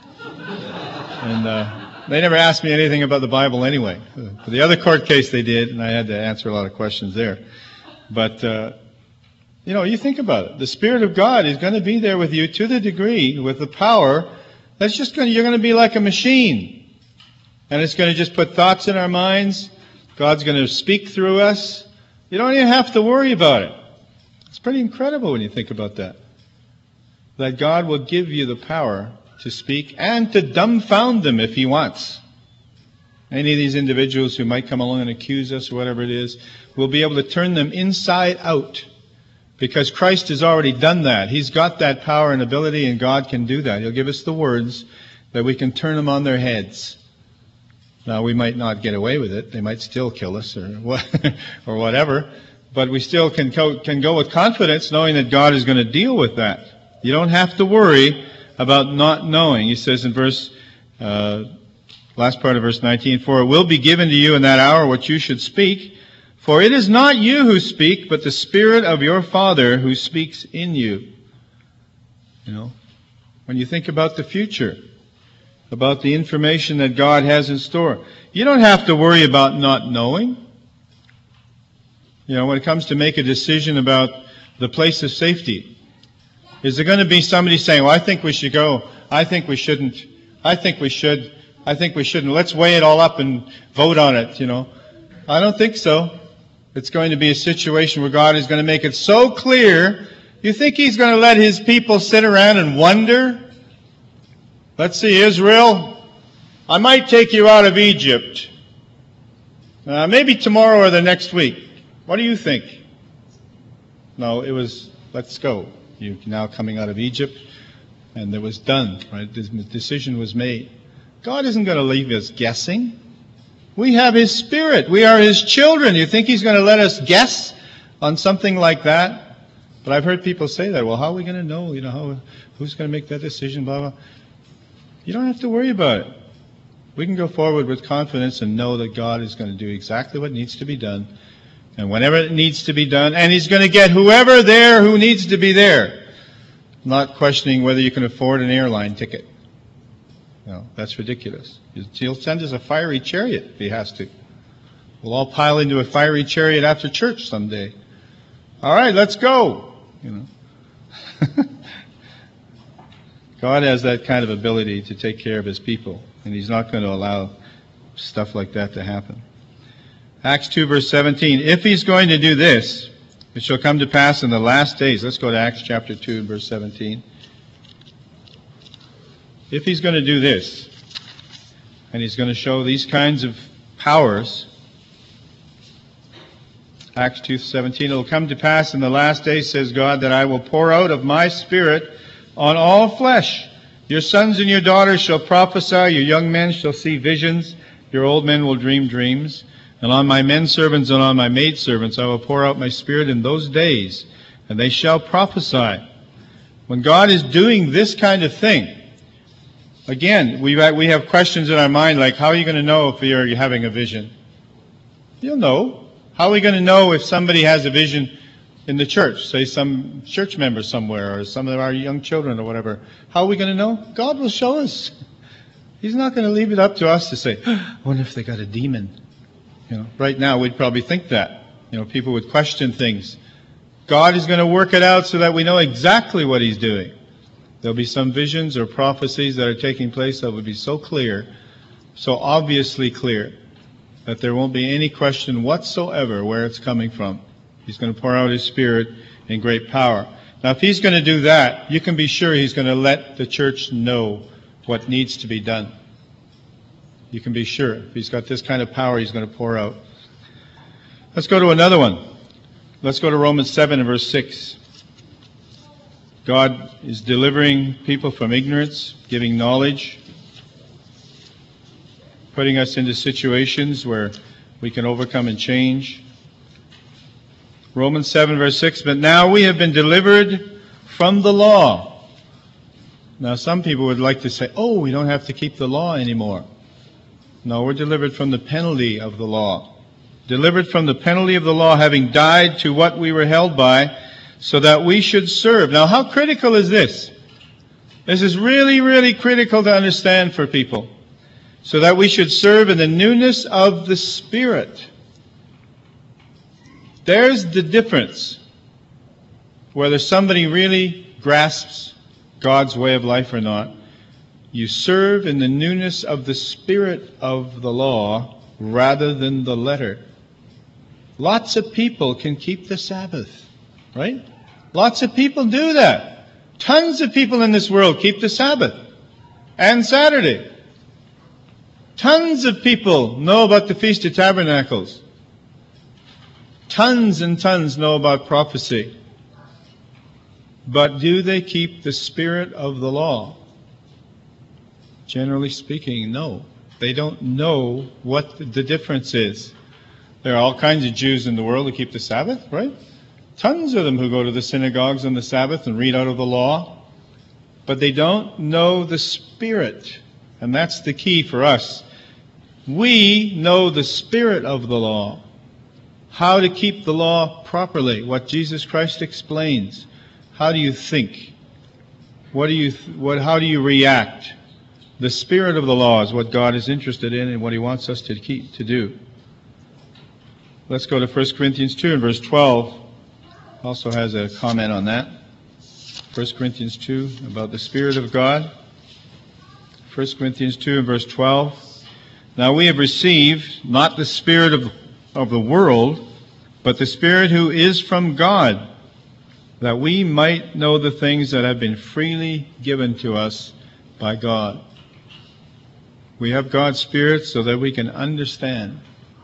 S1: And uh, they never asked me anything about the Bible anyway. For the other court case they did, and I had to answer a lot of questions there. But, uh, you know, you think about it. The Spirit of God is going to be there with you to the degree, with the power, that's just going to, you're going to be like a machine. And it's going to just put thoughts in our minds. God's going to speak through us. You don't even have to worry about it. It's pretty incredible when you think about that. That God will give you the power to speak and to dumbfound them if He wants. Any of these individuals who might come along and accuse us or whatever it is, we'll be able to turn them inside out. Because Christ has already done that. He's got that power and ability, and God can do that. He'll give us the words that we can turn them on their heads. Now, we might not get away with it. They might still kill us or what, or whatever. But we still can go, can go with confidence knowing that God is going to deal with that. You don't have to worry about not knowing. He says in verse, uh, last part of verse nineteen, for it will be given to you in that hour what you should speak. For it is not you who speak, but the Spirit of your Father who speaks in you. You know, when you think about the future, about the information that God has in store, you don't have to worry about not knowing. You know, when it comes to make a decision about the place of safety, is there going to be somebody saying, well, I think we should go, I think we shouldn't, I think we should, I think we shouldn't, let's weigh it all up and vote on it, you know. I don't think so. It's going to be a situation where God is going to make it so clear. You think He's going to let His people sit around and wonder? Let's see, Israel, I might take you out of Egypt. Uh, maybe tomorrow or the next week. What do you think? No, it was, let's go. You're now coming out of Egypt, and it was done, right? The decision was made. God isn't going to leave us guessing. We have His Spirit. We are His children. You think He's going to let us guess on something like that? But I've heard people say that. Well, how are we going to know? You know, how, who's going to make that decision? Blah, blah. You don't have to worry about it. We can go forward with confidence and know that God is going to do exactly what needs to be done. And whenever it needs to be done, and He's going to get whoever there who needs to be there. Not questioning whether you can afford an airline ticket. No, that's ridiculous. He'll send us a fiery chariot if He has to. We'll all pile into a fiery chariot after church someday. All right, let's go. You know. God has that kind of ability to take care of His people, and He's not going to allow stuff like that to happen. Acts two, verse seventeen, if He's going to do this, it shall come to pass in the last days. Let's go to Acts chapter two, verse seventeen. If He's going to do this, and He's going to show these kinds of powers, Acts two seventeen, it will come to pass in the last days, says God, that I will pour out of my Spirit on all flesh. Your sons and your daughters shall prophesy, your young men shall see visions, your old men will dream dreams. And on my men servants and on my maid servants I will pour out my Spirit in those days, and they shall prophesy. When God is doing this kind of thing, again, we we have questions in our mind like, how are you going to know if you're having a vision? You'll know. How are we going to know if somebody has a vision in the church, say some church member somewhere, or some of our young children or whatever? How are we going to know? God will show us. He's not going to leave it up to us to say, I wonder if they got a demon. You know, right now we'd probably think that. You know, people would question things. God is going to work it out so that we know exactly what He's doing. There'll be some visions or prophecies that are taking place that will be so clear, so obviously clear, that there won't be any question whatsoever where it's coming from. He's going to pour out His Spirit in great power. Now, if He's going to do that, you can be sure He's going to let the church know what needs to be done. You can be sure. If He's got this kind of power, He's going to pour out. Let's go to another one. Let's go to Romans seven and verse six. God is delivering people from ignorance, giving knowledge, putting us into situations where we can overcome and change. Romans seven, verse six, but now we have been delivered from the law. Now, some people would like to say, oh, we don't have to keep the law anymore. No, we're delivered from the penalty of the law. Delivered from the penalty of the law, having died to what we were held by, so that we should serve. Now, how critical is this? This is really, really critical to understand for people. So that we should serve in the newness of the Spirit. There's the difference. Whether somebody really grasps God's way of life or not. You serve in the newness of the spirit of the law rather than the letter. Lots of people can keep the Sabbath, right? Lots of people do that. Tons of people in this world keep the Sabbath and Saturday. Tons of people know about the Feast of Tabernacles. Tons and tons know about prophecy. But do they keep the spirit of the law? Generally speaking, no. They don't know what the difference is. There are all kinds of Jews in the world who keep the Sabbath, right? Tons of them who go to the synagogues on the Sabbath and read out of the law. But they don't know the Spirit. And that's the key for us. We know the spirit of the law. How to keep the law properly. What Jesus Christ explains. How do you think? What do you, what, how do you react? The spirit of the law is what God is interested in and what He wants us to keep, to do. Let's go to First Corinthians two and verse twelve. Also has a comment on that. First Corinthians two about the Spirit of God. First Corinthians two and verse twelve. Now we have received not the spirit of, of the world, but the Spirit who is from God, that we might know the things that have been freely given to us by God. We have God's Spirit so that we can understand,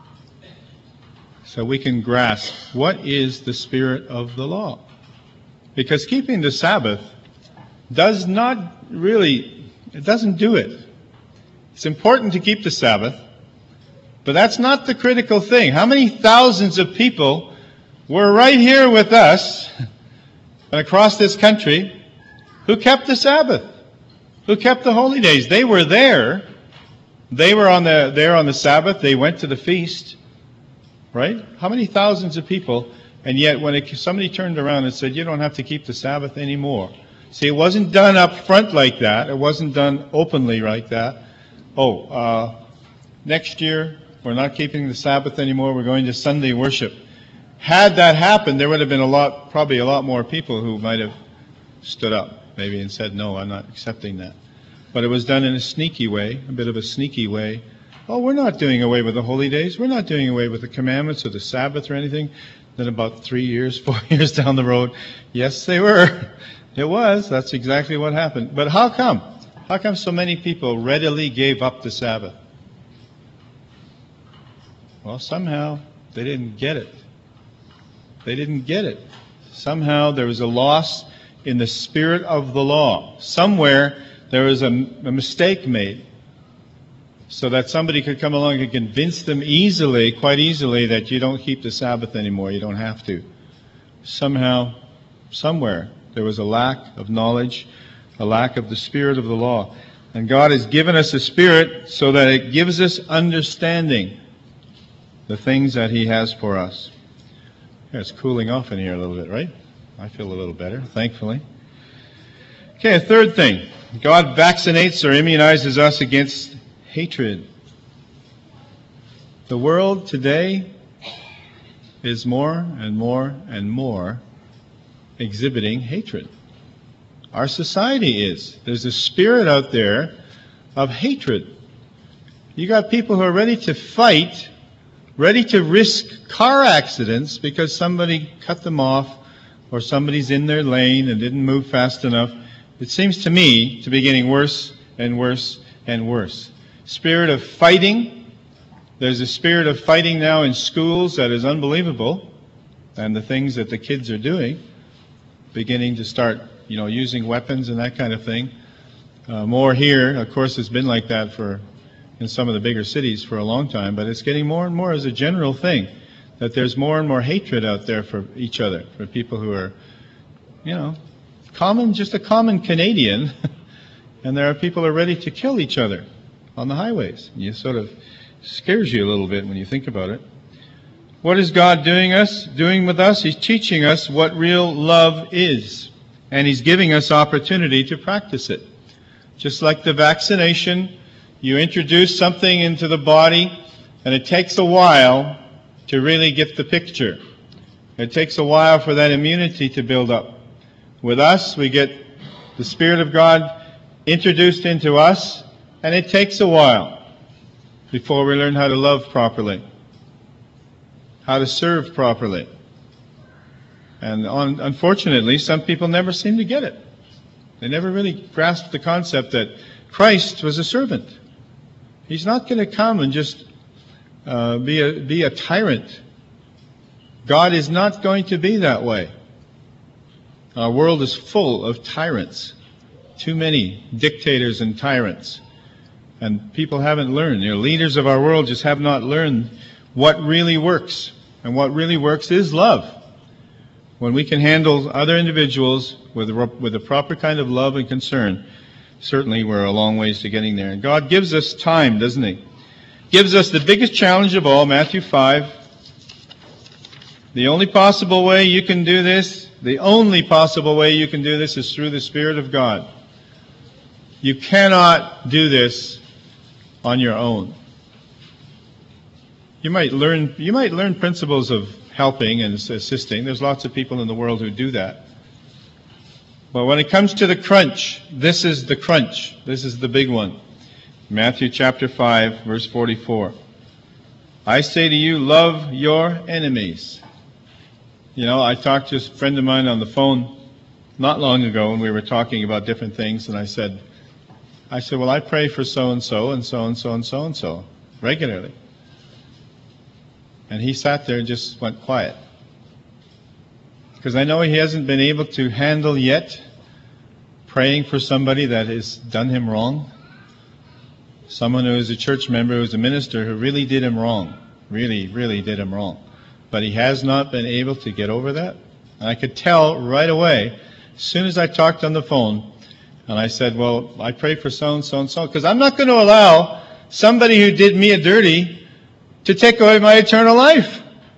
S1: so we can grasp what is the spirit of the law. Because keeping the Sabbath does not really, it doesn't do it. It's important to keep the Sabbath, but that's not the critical thing. How many thousands of people were right here with us across this country who kept the Sabbath, who kept the holy days? They were there. They were on the there on the Sabbath. They went to the feast, right? How many thousands of people? And yet when it, somebody turned around and said, you don't have to keep the Sabbath anymore. See, it wasn't done up front like that. It wasn't done openly like that. Oh, uh, next year we're not keeping the Sabbath anymore. We're going to Sunday worship. Had that happened, there would have been a lot, probably a lot more people who might have stood up maybe and said, no, I'm not accepting that. But it was done in a sneaky way, a bit of a sneaky way. Oh, we're not doing away with the holy days. We're not doing away with the commandments or the Sabbath or anything. Then about three years, four years down the road, yes, they were. It was. That's exactly what happened. But how come? How come so many people readily gave up the Sabbath? Well, somehow they didn't get it. They didn't get it. Somehow there was a loss in the spirit of the law. Somewhere there was a, a mistake made so that somebody could come along and convince them easily, quite easily, that you don't keep the Sabbath anymore. You don't have to. Somehow, somewhere, there was a lack of knowledge, a lack of the spirit of the law. And God has given us a spirit so that it gives us understanding the things that He has for us. Yeah, it's cooling off in here a little bit, right? I feel a little better, thankfully. Okay, a third thing. God vaccinates or immunizes us against hatred. The world today is more and more and more exhibiting hatred. Our society is. There's a spirit out there of hatred. You got people who are ready to fight, ready to risk car accidents because somebody cut them off or somebody's in their lane and didn't move fast enough. It seems to me to be getting worse and worse and worse. Spirit of fighting. There's a spirit of fighting now in schools that is unbelievable. And the things that the kids are doing, beginning to start, you know, using weapons and that kind of thing. Uh, more here, of course, it's been like that for, in some of the bigger cities for a long time, but it's getting more and more as a general thing, that there's more and more hatred out there for each other, for people who are, you know, common, just a common Canadian, and there are people who are ready to kill each other on the highways. You sort of scares you a little bit when you think about it. What is God doing us, doing with us? He's teaching us what real love is, and He's giving us opportunity to practice it. Just like the vaccination, you introduce something into the body, and it takes a while to really get the picture. It takes a while for that immunity to build up. With us, we get the Spirit of God introduced into us, and it takes a while before we learn how to love properly, how to serve properly. And on, unfortunately, some people never seem to get it. They never really grasp the concept that Christ was a servant. He's not going to come and just uh, be a, be a tyrant. God is not going to be that way. Our world is full of tyrants. Too many dictators and tyrants. And people haven't learned. You know, leaders of our world just have not learned what really works. And what really works is love. When we can handle other individuals with a, with a proper kind of love and concern, certainly we're a long ways to getting there. And God gives us time, doesn't He? Gives us the biggest challenge of all, Matthew five. The only possible way you can do this, the only possible way you can do this is through the Spirit of God. You cannot do this on your own. You might learn, you might learn principles of helping and assisting. There's lots of people in the world who do that. But when it comes to the crunch, this is the crunch. This is the big one. Matthew chapter five, verse forty-four. I say to you, love your enemies. You know, I talked to a friend of mine on the phone not long ago, and we were talking about different things, and I said, I said, well, I pray for so-and-so and so-and-so and so-and-so regularly. And he sat there and just went quiet. Because I know he hasn't been able to handle yet praying for somebody that has done him wrong. Someone who is a church member, who is a minister, who really did him wrong. Really, really did him wrong. But he has not been able to get over that. And I could tell right away, as soon as I talked on the phone, and I said, well, I pray for so-and-so and so, because I'm not going to allow somebody who did me a dirty to take away my eternal life.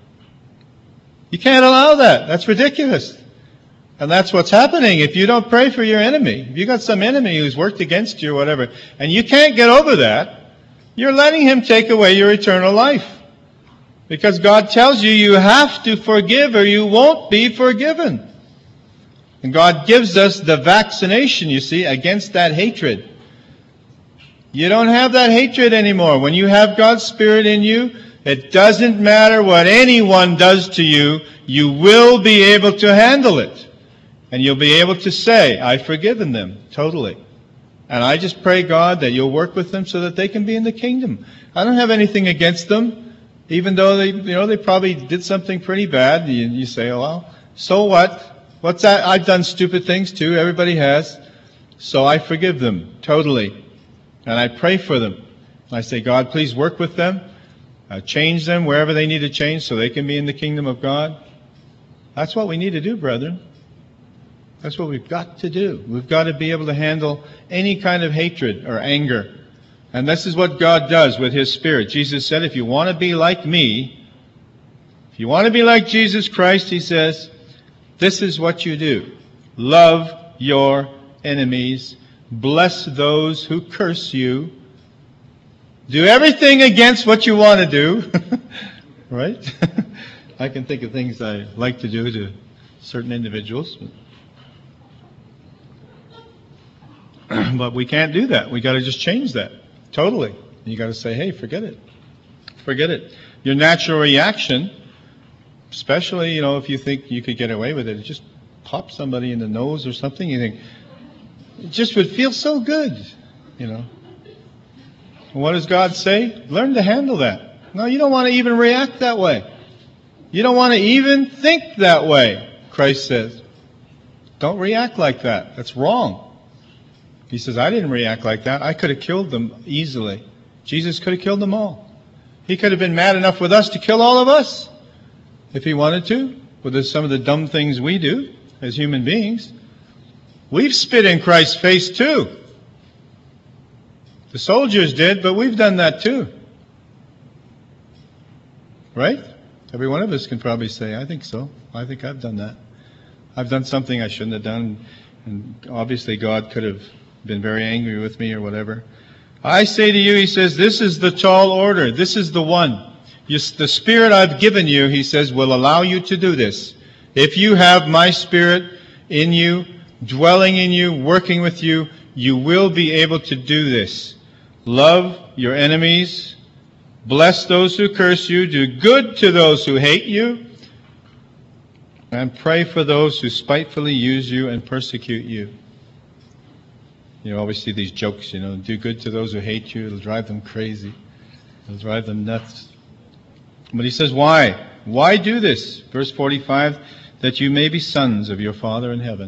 S1: You can't allow that. That's ridiculous. And that's what's happening if you don't pray for your enemy. If you got some enemy who's worked against you or whatever, and you can't get over that, you're letting him take away your eternal life. Because God tells you you have to forgive or you won't be forgiven. And God gives us the vaccination, you see, against that hatred. You don't have that hatred anymore. When you have God's Spirit in you, it doesn't matter what anyone does to you, you will be able to handle it. And you'll be able to say, I've forgiven them, totally. And I just pray, God, that you'll work with them so that they can be in the kingdom. I don't have anything against them, even though they, you know, they probably did something pretty bad. You, you say, oh, well, so what? What's that? I've done stupid things too. Everybody has. So I forgive them, totally. And I pray for them. I say, God, please work with them. Uh, change them wherever they need to change so they can be in the kingdom of God. That's what we need to do, brethren. That's what we've got to do. We've got to be able to handle any kind of hatred or anger. And this is what God does with His Spirit. Jesus said, if you want to be like me, if you want to be like Jesus Christ, He says, this is what you do. Love your enemies. Bless those who curse you. Do everything against what you want to do. Right? I can think of things I like to do to certain individuals. But we can't do that. We got to just change that. Totally. You got to say, hey, forget it. Forget it. Your natural reaction, especially, you know, if you think you could get away with it, just pop somebody in the nose or something, you think, it just would feel so good, you know. And what does God say? Learn to handle that. No, you don't want to even react that way. You don't want to even think that way, Christ says. Don't react like that. That's wrong. He says, I didn't react like that. I could have killed them easily. Jesus could have killed them all. He could have been mad enough with us to kill all of us if he wanted to, with some of the dumb things we do as human beings. We've spit in Christ's face too. The soldiers did, but we've done that too. Right? Every one of us can probably say, I think so. I think I've done that. I've done something I shouldn't have done, and obviously God could have been very angry with me or whatever. I say to you, he says, this is the tall order. This is the one. You, the Spirit I've given you, he says, will allow you to do this. If you have my Spirit in you, dwelling in you, working with you, you will be able to do this. Love your enemies. Bless those who curse you. Do good to those who hate you. And pray for those who spitefully use you and persecute you. You always see these jokes, you know, do good to those who hate you. It'll drive them crazy. It'll drive them nuts. But he says, why? Why do this? Verse forty-five, that you may be sons of your Father in heaven.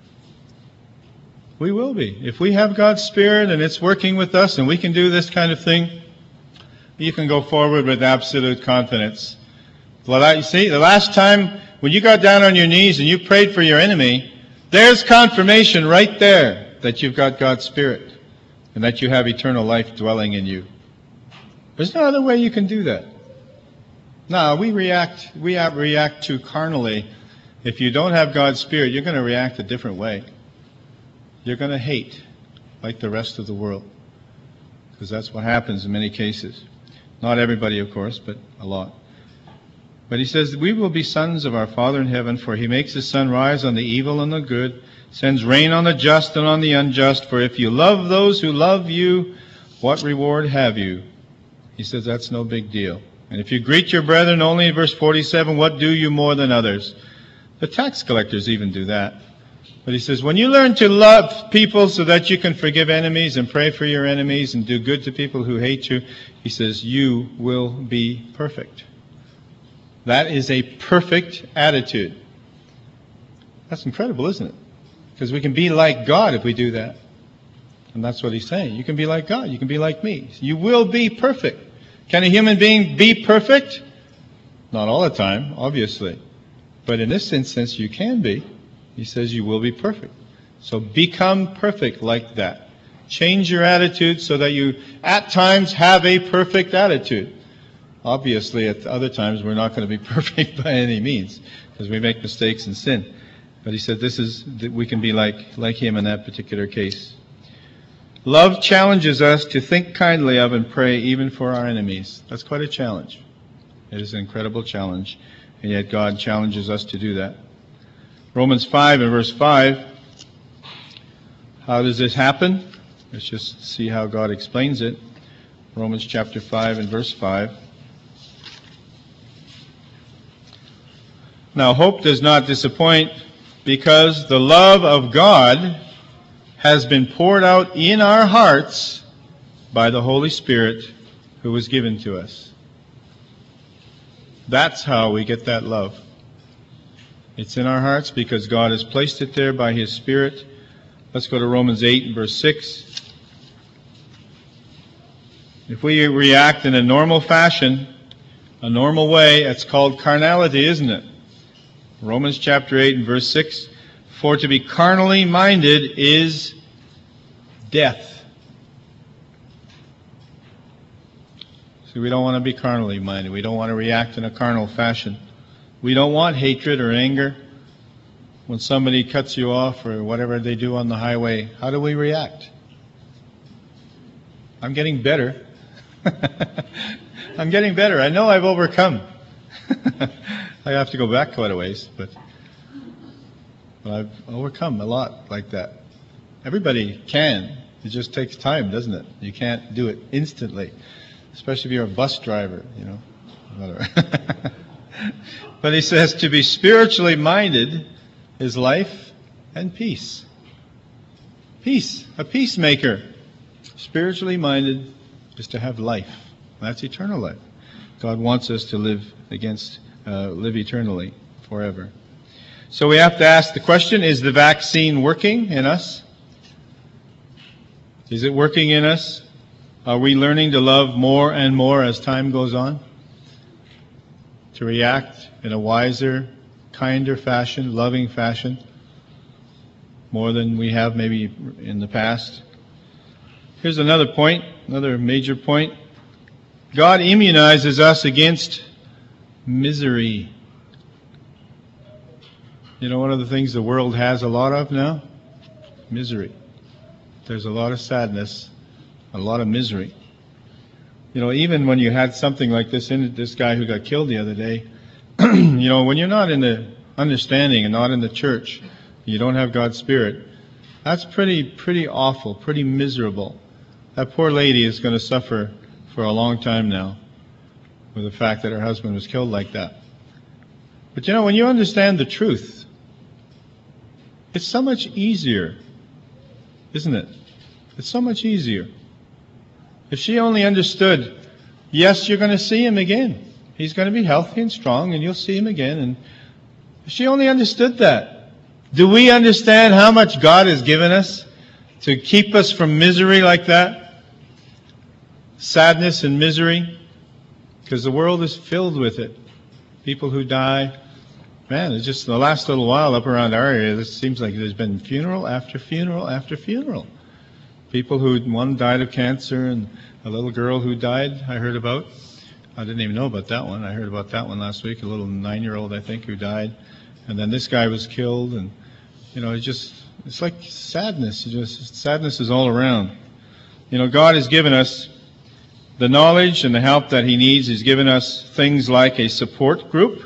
S1: We will be. If we have God's Spirit and it's working with us and we can do this kind of thing, you can go forward with absolute confidence. Well, you see, the last time when you got down on your knees and you prayed for your enemy, there's confirmation right there that you've got God's Spirit and that you have eternal life dwelling in you. There's no other way you can do that. No, we react, we react too carnally. If you don't have God's Spirit, you're going to react a different way. You're going to hate like the rest of the world, because that's what happens in many cases. Not everybody, of course, but a lot. But he says, we will be sons of our Father in heaven, for he makes his sun rise on the evil and the good, sends rain on the just and on the unjust. For if you love those who love you, what reward have you? He says that's no big deal. And if you greet your brethren only, in verse forty-seven, what do you more than others? The tax collectors even do that. But he says, when you learn to love people so that you can forgive enemies and pray for your enemies and do good to people who hate you, he says, you will be perfect. That is a perfect attitude. That's incredible, isn't it? Because we can be like God if we do that. And that's what he's saying. You can be like God. You can be like me. You will be perfect. Can a human being be perfect? Not all the time, obviously. But in this instance, you can be. He says you will be perfect. So become perfect like that. Change your attitude so that you, at times, have a perfect attitude. Obviously, at other times, we're not going to be perfect by any means, because we make mistakes and sin. But he said this is, that we can be like, like him in that particular case. Love challenges us to think kindly of and pray even for our enemies. That's quite a challenge. It is an incredible challenge. And yet God challenges us to do that. Romans five and verse five. How does this happen? Let's just see how God explains it. Romans chapter five and verse five. Now hope does not disappoint, because the love of God has been poured out in our hearts by the Holy Spirit who was given to us. That's how we get that love. It's in our hearts because God has placed it there by his Spirit. Let's go to Romans eight and verse six. If we react in a normal fashion, a normal way, it's called carnality, isn't it? Romans chapter eight and verse six. For to be carnally minded is death. See, we don't want to be carnally minded. We don't want to react in a carnal fashion. We don't want hatred or anger. When somebody cuts you off or whatever they do on the highway, how do we react? I'm getting better. I'm getting better. I know I've overcome. I have to go back quite a ways, but, but I've overcome a lot like that. Everybody can. It just takes time, doesn't it? You can't do it instantly, especially if you're a bus driver, you know. Whatever. But he says to be spiritually minded is life and peace. Peace, a peacemaker. Spiritually minded is to have life. That's eternal life. God wants us to live against, uh, live eternally, forever. So we have to ask the question, is the vaccine working in us? Is it working in us? Are we learning to love more and more as time goes on? To react in a wiser, kinder fashion, loving fashion, more than we have maybe in the past? Here's another point, another major point. God immunizes us against misery. You know, one of the things the world has a lot of now? Misery. There's a lot of sadness, a lot of misery. You know, even when you had something like this, in this guy who got killed the other day, you know, when you're not in the understanding and not in the church, you don't have God's Spirit, that's pretty, pretty awful, pretty miserable. That poor lady is going to suffer for a long time now with the fact that her husband was killed like that. But you know, when you understand the truth, it's so much easier, isn't it? It's so much easier. If she only understood, yes, you're going to see him again. He's going to be healthy and strong, and you'll see him again. And if she only understood that. Do we understand how much God has given us to keep us from misery like that? Sadness and misery? Because the world is filled with it. People who die. Man, it's just the last little while up around our area, it seems like there's been funeral after funeral after funeral. People who, one died of cancer, and a little girl who died, I heard about. I didn't even know about that one. I heard about that one last week, a little nine-year-old, I think, who died. And then this guy was killed, and, you know, it just, it's like sadness. It just, sadness is all around. You know, God has given us the knowledge and the help that He needs. He's given us things like a support group.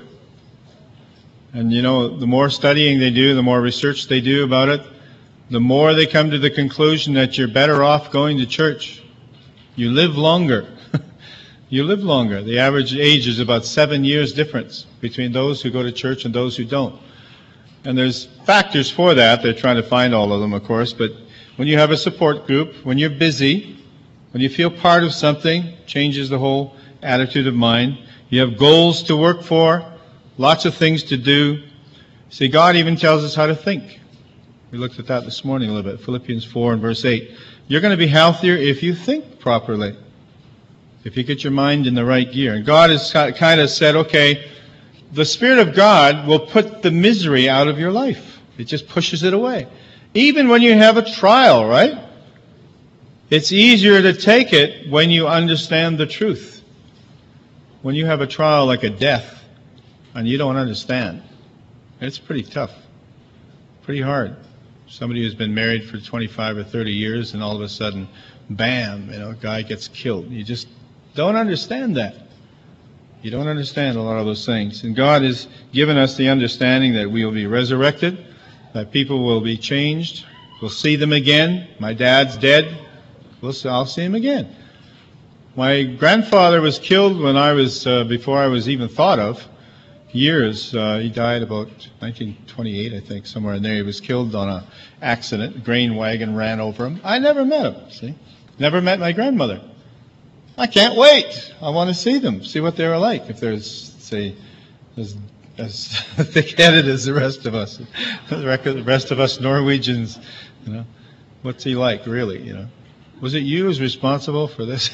S1: And, you know, the more studying they do, the more research they do about it, the more they come to the conclusion that you're better off going to church. You live longer. You live longer. The average age is about seven years difference between those who go to church and those who don't. And there's factors for that. They're trying to find all of them, of course. But when you have a support group, when you're busy, when you feel part of something, changes the whole attitude of mind. You have goals to work for, lots of things to do. See, God even tells us how to think. We looked at that this morning a little bit. Philippians four and verse eight. You're going to be healthier if you think properly. If you get your mind in the right gear. And God has kind of said, okay, the Spirit of God will put the misery out of your life. It just pushes it away. Even when you have a trial, right? It's easier to take it when you understand the truth. When you have a trial like a death and you don't understand, it's pretty tough. Pretty hard. Somebody who's been married for twenty-five or thirty years and all of a sudden, bam, you know, a guy gets killed. You just don't understand that. You don't understand a lot of those things. And God has given us the understanding that we will be resurrected, that people will be changed. We'll see them again. My dad's dead. We'll see, I'll see him again. My grandfather was killed when I was, uh, before I was even thought of. Years. Uh, he died about nineteen twenty-eight, I think, somewhere in there. He was killed on an accident. A grain wagon ran over him. I never met him, see? Never met my grandmother. I can't wait. I want to see them, see what they were like. If they're, say, as, as thick-headed as the rest of us, the rest of us Norwegians, you know, what's he like, really? You know, was it you who's responsible for this?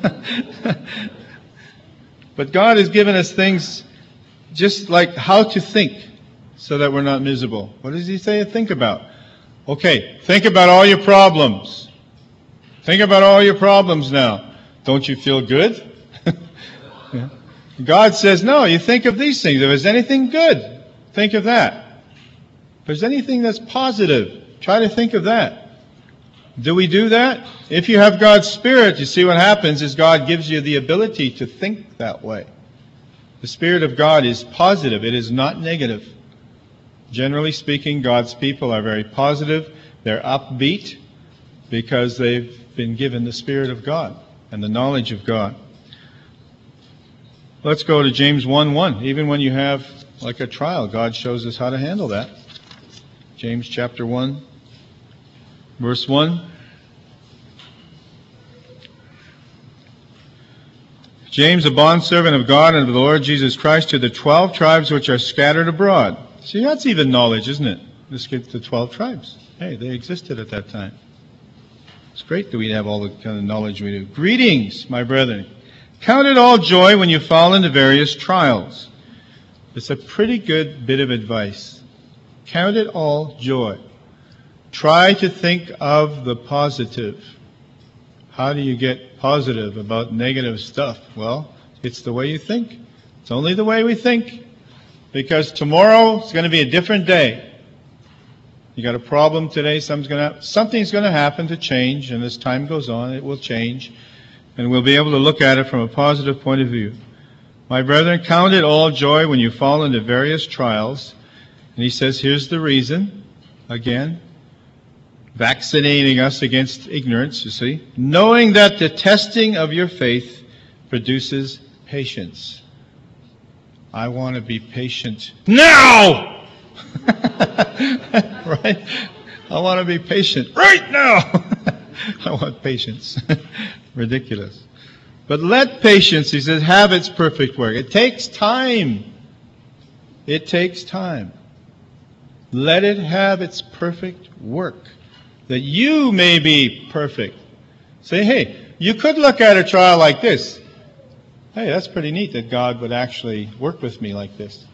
S1: But God has given us things just like how to think, so that we're not miserable. What does He say? Think about. Okay, think about all your problems. Think about all your problems now. Don't you feel good? Yeah. God says, no, you think of these things. If there's anything good, think of that. If there's anything that's positive, try to think of that. Do we do that? If you have God's Spirit, you see what happens is God gives you the ability to think that way. The Spirit of God is positive. It is not negative. Generally speaking, God's people are very positive. They're upbeat because they've been given the Spirit of God and the knowledge of God. Let's go to James one one. Even when you have like a trial, God shows us how to handle that. James chapter one, verse one. James, a bondservant of God and of the Lord Jesus Christ, to the twelve tribes which are scattered abroad. See, that's even knowledge, isn't it? Let's get the twelve tribes. Hey, they existed at that time. It's great that we have all the kind of knowledge we do. Greetings, my brethren. Count it all joy when you fall into various trials. It's a pretty good bit of advice. Count it all joy. Try to think of the positive. How do you get positive about negative stuff? Well, it's the way you think. It's only the way we think. Because tomorrow is going to be a different day. You got a problem today, something's going to, something's going to happen to change, and as time goes on, it will change. And we'll be able to look at it from a positive point of view. My brethren, count it all joy when you fall into various trials. And he says, here's the reason. Again, vaccinating us against ignorance, you see. Knowing that the testing of your faith produces patience. I want to be patient now! Right? I want to be patient right now! I want patience. Ridiculous. But let patience, he says, have its perfect work. It takes time. It takes time. Let it have its perfect work, that you may be perfect. Say, hey, you could look at a trial like this. Hey, that's pretty neat that God would actually work with me like this.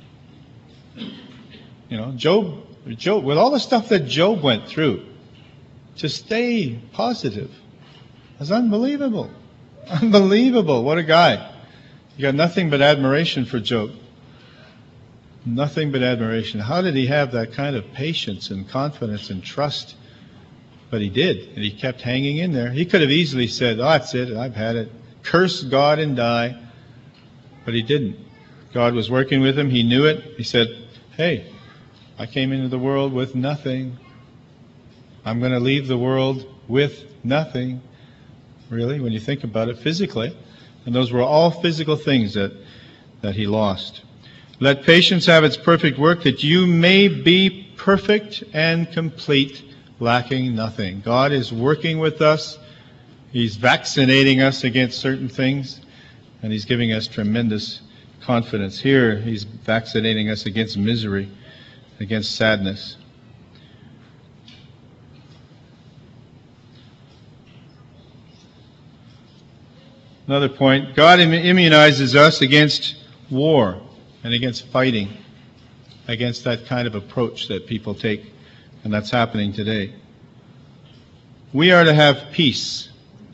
S1: You know, Job, Job, with all the stuff that Job went through, to stay positive is unbelievable. Unbelievable. What a guy. You got nothing but admiration for Job. Nothing but admiration. How did he have that kind of patience and confidence and trust? But he did, and he kept hanging in there. He could have easily said, oh, that's it, I've had it. Curse God and die. But he didn't. God was working with him. He knew it. He said, hey, I came into the world with nothing. I'm going to leave the world with nothing. Really, when you think about it physically. And those were all physical things that, that he lost. Let patience have its perfect work, that you may be perfect and complete, lacking nothing. God is working with us. He's vaccinating us against certain things, and He's giving us tremendous confidence. Here, He's vaccinating us against misery, against sadness. Another point, God immunizes us against war and against fighting, against that kind of approach that people take, and that's happening today. We are to have peace.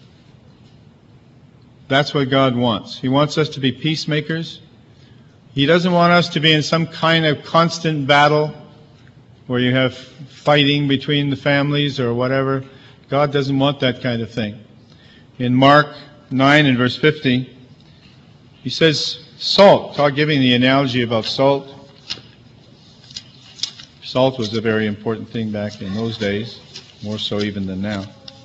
S1: That's what God wants. He wants us to be peacemakers. He doesn't want us to be in some kind of constant battle where you have fighting between the families or whatever. God doesn't want that kind of thing. In Mark nine and verse fifty, he says, salt. God giving the analogy about salt. Salt was a very important thing back in those days, more so even than now.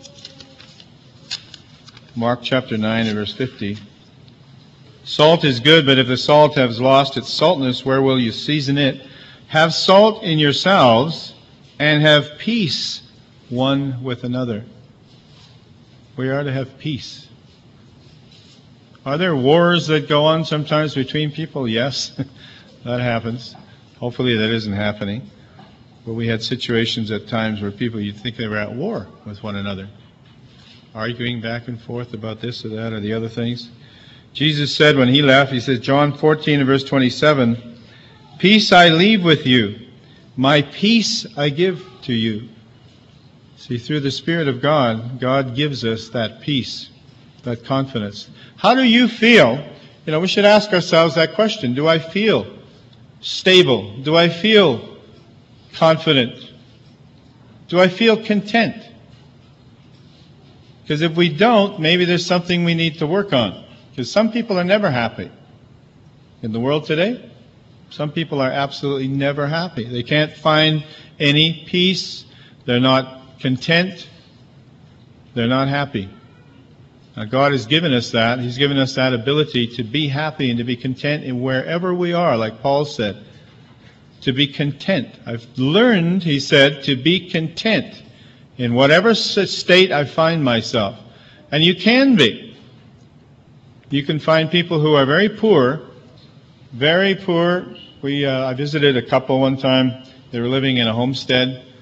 S1: Mark chapter nine and verse fifty. Salt is good, but if the salt has lost its saltness, where will you season it? Have salt in yourselves, and have peace one with another. We are to have peace. Are there wars that go on sometimes between people? Yes, that happens. Hopefully that isn't happening. But we had situations at times where people, you'd think they were at war with one another, arguing back and forth about this or that or the other things. Jesus said when He left, He says, John fourteen and verse twenty-seven, peace I leave with you, my peace I give to you. See, through the Spirit of God, God gives us that peace, that confidence. How do you feel? You know, we should ask ourselves that question. Do I feel stable? Do I feel confident? Do I feel content? Because if we don't, maybe there's something we need to work on. Because some people are never happy. In the world today, some people are absolutely never happy. They can't find any peace. They're not content. They're not happy. Now, God has given us that. He's given us that ability to be happy and to be content in wherever we are, like Paul said. To be content. I've learned, he said, to be content in whatever state I find myself. And you can be. You can find people who are very poor, very poor. We, uh, I visited a couple one time. They were living in a homestead,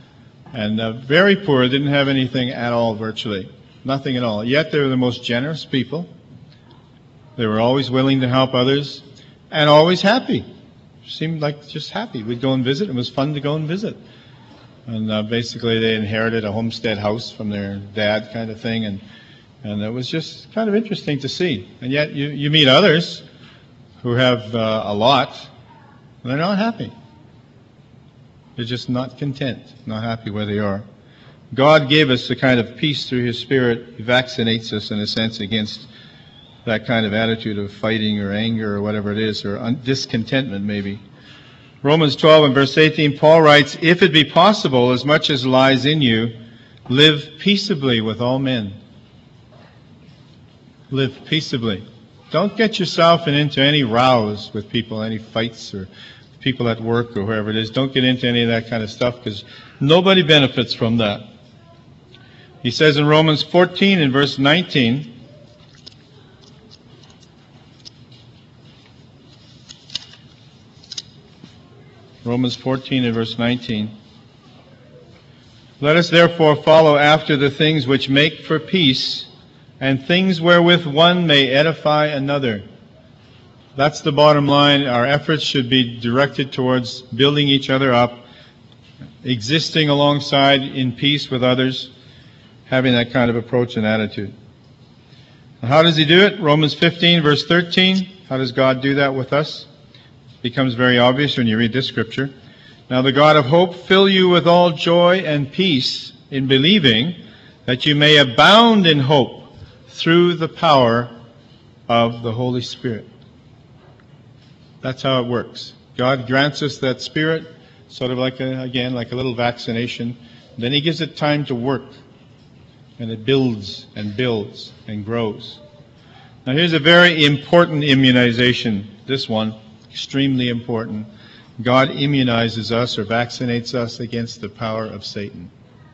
S1: and uh, very poor, didn't have anything at all virtually, nothing at all. Yet they were the most generous people. They were always willing to help others and always happy. Seemed like just happy. We'd go and visit. It was fun to go and visit. And uh, basically they inherited a homestead house from their dad kind of thing, and and it was just kind of interesting to see. And yet you, you meet others who have uh, a lot, and they're not happy. They're just not content, not happy where they are. God gave us the kind of peace through His Spirit. He vaccinates us, in a sense, against that kind of attitude of fighting or anger or whatever it is, or un- discontentment maybe. Romans twelve and verse eighteen, Paul writes, "If it be possible, as much as lies in you, live peaceably with all men." Live peaceably. Don't get yourself in into any rows with people, any fights or people at work or wherever it is. Don't get into any of that kind of stuff, because nobody benefits from that. He says in Romans fourteen and verse nineteen, Romans fourteen and verse nineteen, "Let us therefore follow after the things which make for peace, and things wherewith one may edify another." That's the bottom line. Our efforts should be directed towards building each other up, existing alongside in peace with others, having that kind of approach and attitude. And how does He do it? Romans fifteen, verse thirteen. How does God do that with us? It becomes very obvious when you read this scripture. "Now the God of hope fill you with all joy and peace in believing, that you may abound in hope through the power of the Holy Spirit." That's how it works. God grants us that Spirit, sort of like, a, again, like a little vaccination. Then He gives it time to work. And it builds and builds and grows. Now here's a very important immunization. This one, extremely important. God immunizes us or vaccinates us against the power of Satan.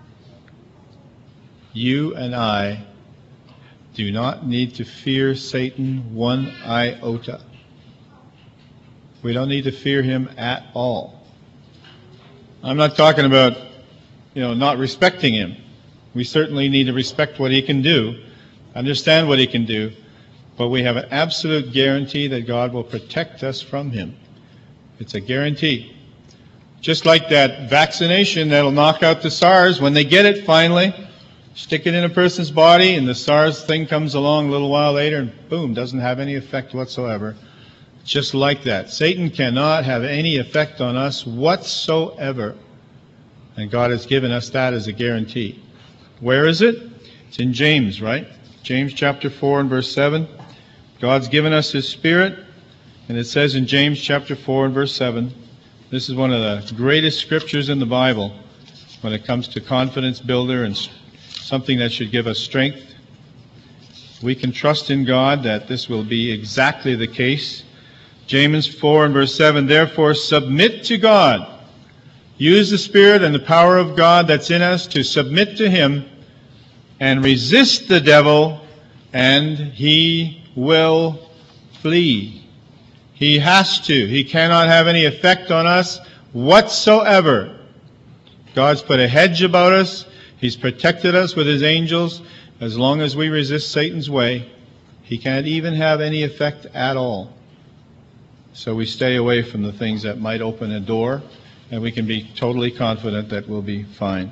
S1: You and I do not need to fear Satan one iota. We don't need to fear him at all. I'm not talking about, you know, not respecting him. We certainly need to respect what he can do, understand what he can do, but we have an absolute guarantee that God will protect us from him. It's a guarantee. Just like that vaccination that'll knock out the SARS, when they get it finally, stick it in a person's body, and the SARS thing comes along a little while later, and boom, doesn't have any effect whatsoever. Just like that. Satan cannot have any effect on us whatsoever. And God has given us that as a guarantee. Where is it? It's in James, right? James chapter four and verse seven. God's given us His Spirit, and it says in James chapter four and verse seven, this is one of the greatest scriptures in the Bible when it comes to confidence builder and something that should give us strength. We can trust in God that this will be exactly the case. James four and verse seven, "Therefore submit to God." Use the Spirit and the power of God that's in us to submit to Him, and resist the devil, and he will flee. He has to. He cannot have any effect on us whatsoever. God's put a hedge about us. He's protected us with His angels. As long as we resist Satan's way, he can't even have any effect at all. So we stay away from the things that might open a door, and we can be totally confident that we'll be fine.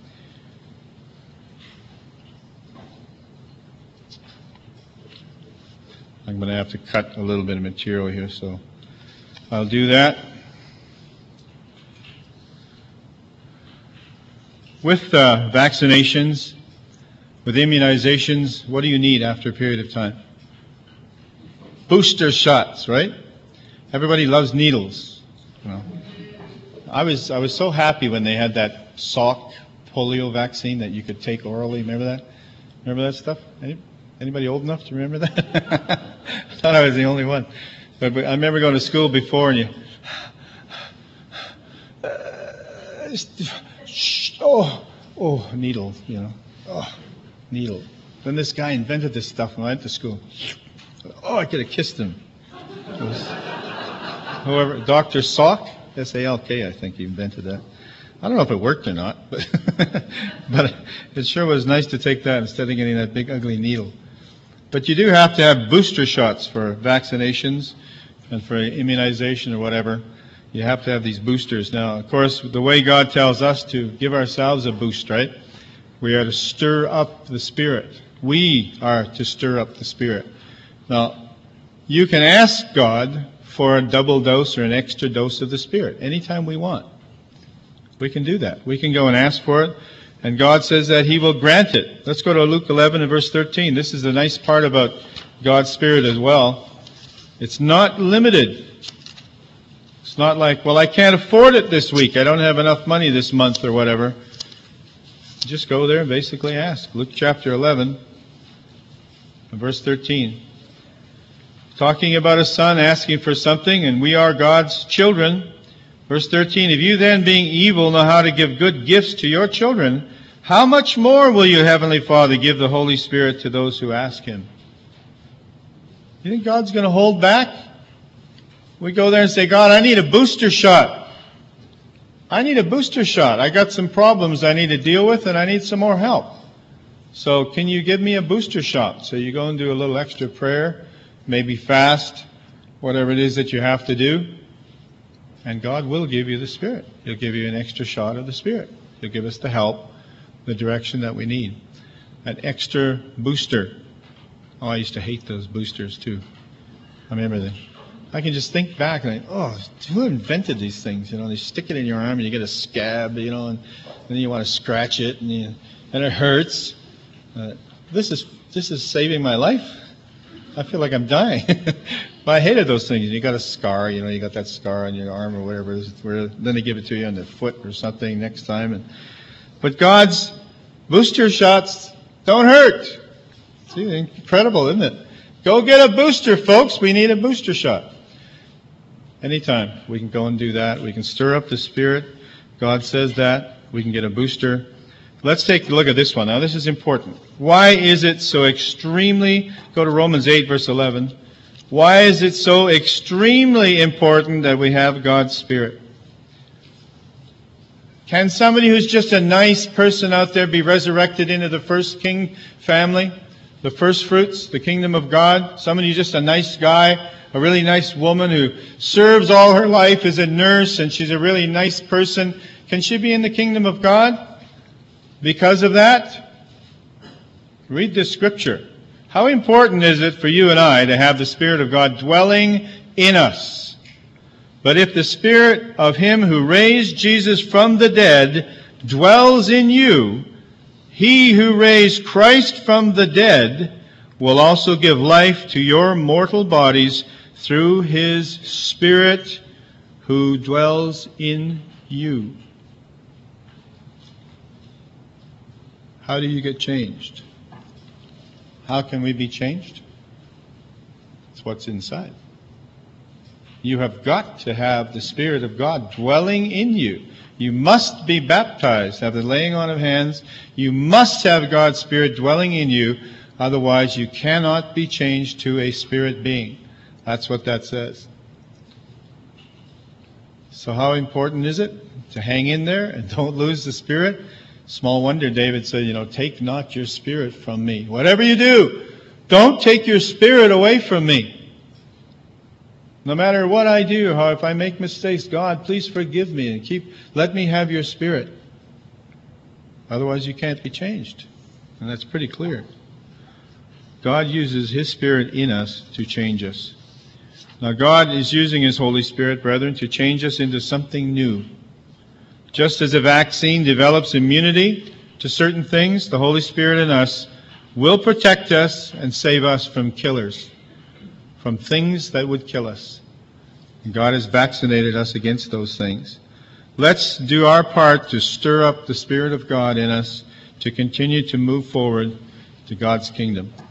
S1: I'm going to have to cut a little bit of material here, so I'll do that. With uh, vaccinations, with immunizations, what do you need after a period of time? Booster shots, right? Everybody loves needles. You know. I was I was so happy when they had that Salk polio vaccine that you could take orally. Remember that? Remember that stuff? Any, anybody old enough to remember that? I thought I was the only one. But, but I remember going to school before, and you. Uh, oh, oh, needle, you know. Oh, needle. Then this guy invented this stuff when I went to school. Oh, I could have kissed him. It was, However, Doctor Salk, S A L K, I think he invented that. I don't know if it worked or not, but, but it sure was nice to take that instead of getting that big ugly needle. But you do have to have booster shots for vaccinations and for immunization or whatever. You have to have these boosters. Now, of course, the way God tells us to give ourselves a boost, right? We are to stir up the Spirit. We are to stir up the Spirit. Now, you can ask God for a double dose or an extra dose of the Spirit anytime we want. We can do that. We can go and ask for it, and God says that He will grant it. Let's go to Luke eleven and verse thirteen. This is the nice part about God's Spirit as well. It's not limited. It's not like, well, I can't afford it this week. I don't have enough money this month or whatever. Just go there and basically ask. Luke chapter eleven, verse thirteen. Talking about a son asking for something, and we are God's children. Verse thirteen, if you then, being evil, know how to give good gifts to your children, how much more will your Heavenly Father give the Holy Spirit to those who ask Him? You think God's going to hold back? We go there and say, God, I need a booster shot. I need a booster shot. I got some problems I need to deal with, and I need some more help. So can you give me a booster shot? So you go and do a little extra prayer, maybe fast, whatever it is that you have to do. And God will give you the Spirit. He'll give you an extra shot of the Spirit. He'll give us the help, the direction that we need. An extra booster. Oh, I used to hate those boosters too. I remember them. I can just think back and I, oh, who invented these things? You know, they stick it in your arm and you get a scab, you know, and then you want to scratch it and, you, and it hurts. Uh, this is this is saving my life. I feel like I'm dying. But I hated those things. You got a scar, you know, you got that scar on your arm or whatever it is. Where, then they give it to you on the foot or something next time. And, but God's booster shots don't hurt. See, incredible, isn't it? Go get a booster, folks. We need a booster shot. Anytime we can go and do that. We can stir up the Spirit. God says that. We can get a booster. Let's take a look at this one. Now, this is important. Why is it so extremely, go to Romans eight, verse eleven. Why is it so extremely important that we have God's Spirit? Can somebody who's just a nice person out there be resurrected into the first king family? The first fruits, the kingdom of God? Somebody who's just a nice guy, a really nice woman who serves all her life as a nurse and she's a really nice person. Can she be in the kingdom of God? Because of that? Read this scripture. How important is it for you and I to have the Spirit of God dwelling in us? But if the Spirit of Him who raised Jesus from the dead dwells in you, He who raised Christ from the dead will also give life to your mortal bodies through His Spirit who dwells in you. How do you get changed? How can we be changed? It's what's inside. You have got to have the Spirit of God dwelling in you. You must be baptized, have the laying on of hands. You must have God's Spirit dwelling in you. Otherwise, you cannot be changed to a spirit being. That's what that says. So how important is it to hang in there and don't lose the Spirit? Small wonder David said, you know, take not your Spirit from me. Whatever you do, don't take your Spirit away from me. No matter what I do, how if I make mistakes, God, please forgive me and keep, let me have your Spirit. Otherwise you can't be changed. And that's pretty clear. God uses His Spirit in us to change us. Now God is using His Holy Spirit, brethren, to change us into something new. Just as a vaccine develops immunity to certain things, the Holy Spirit in us will protect us and save us from killers, from things that would kill us. And God has vaccinated us against those things. Let's do our part to stir up the Spirit of God in us to continue to move forward to God's kingdom.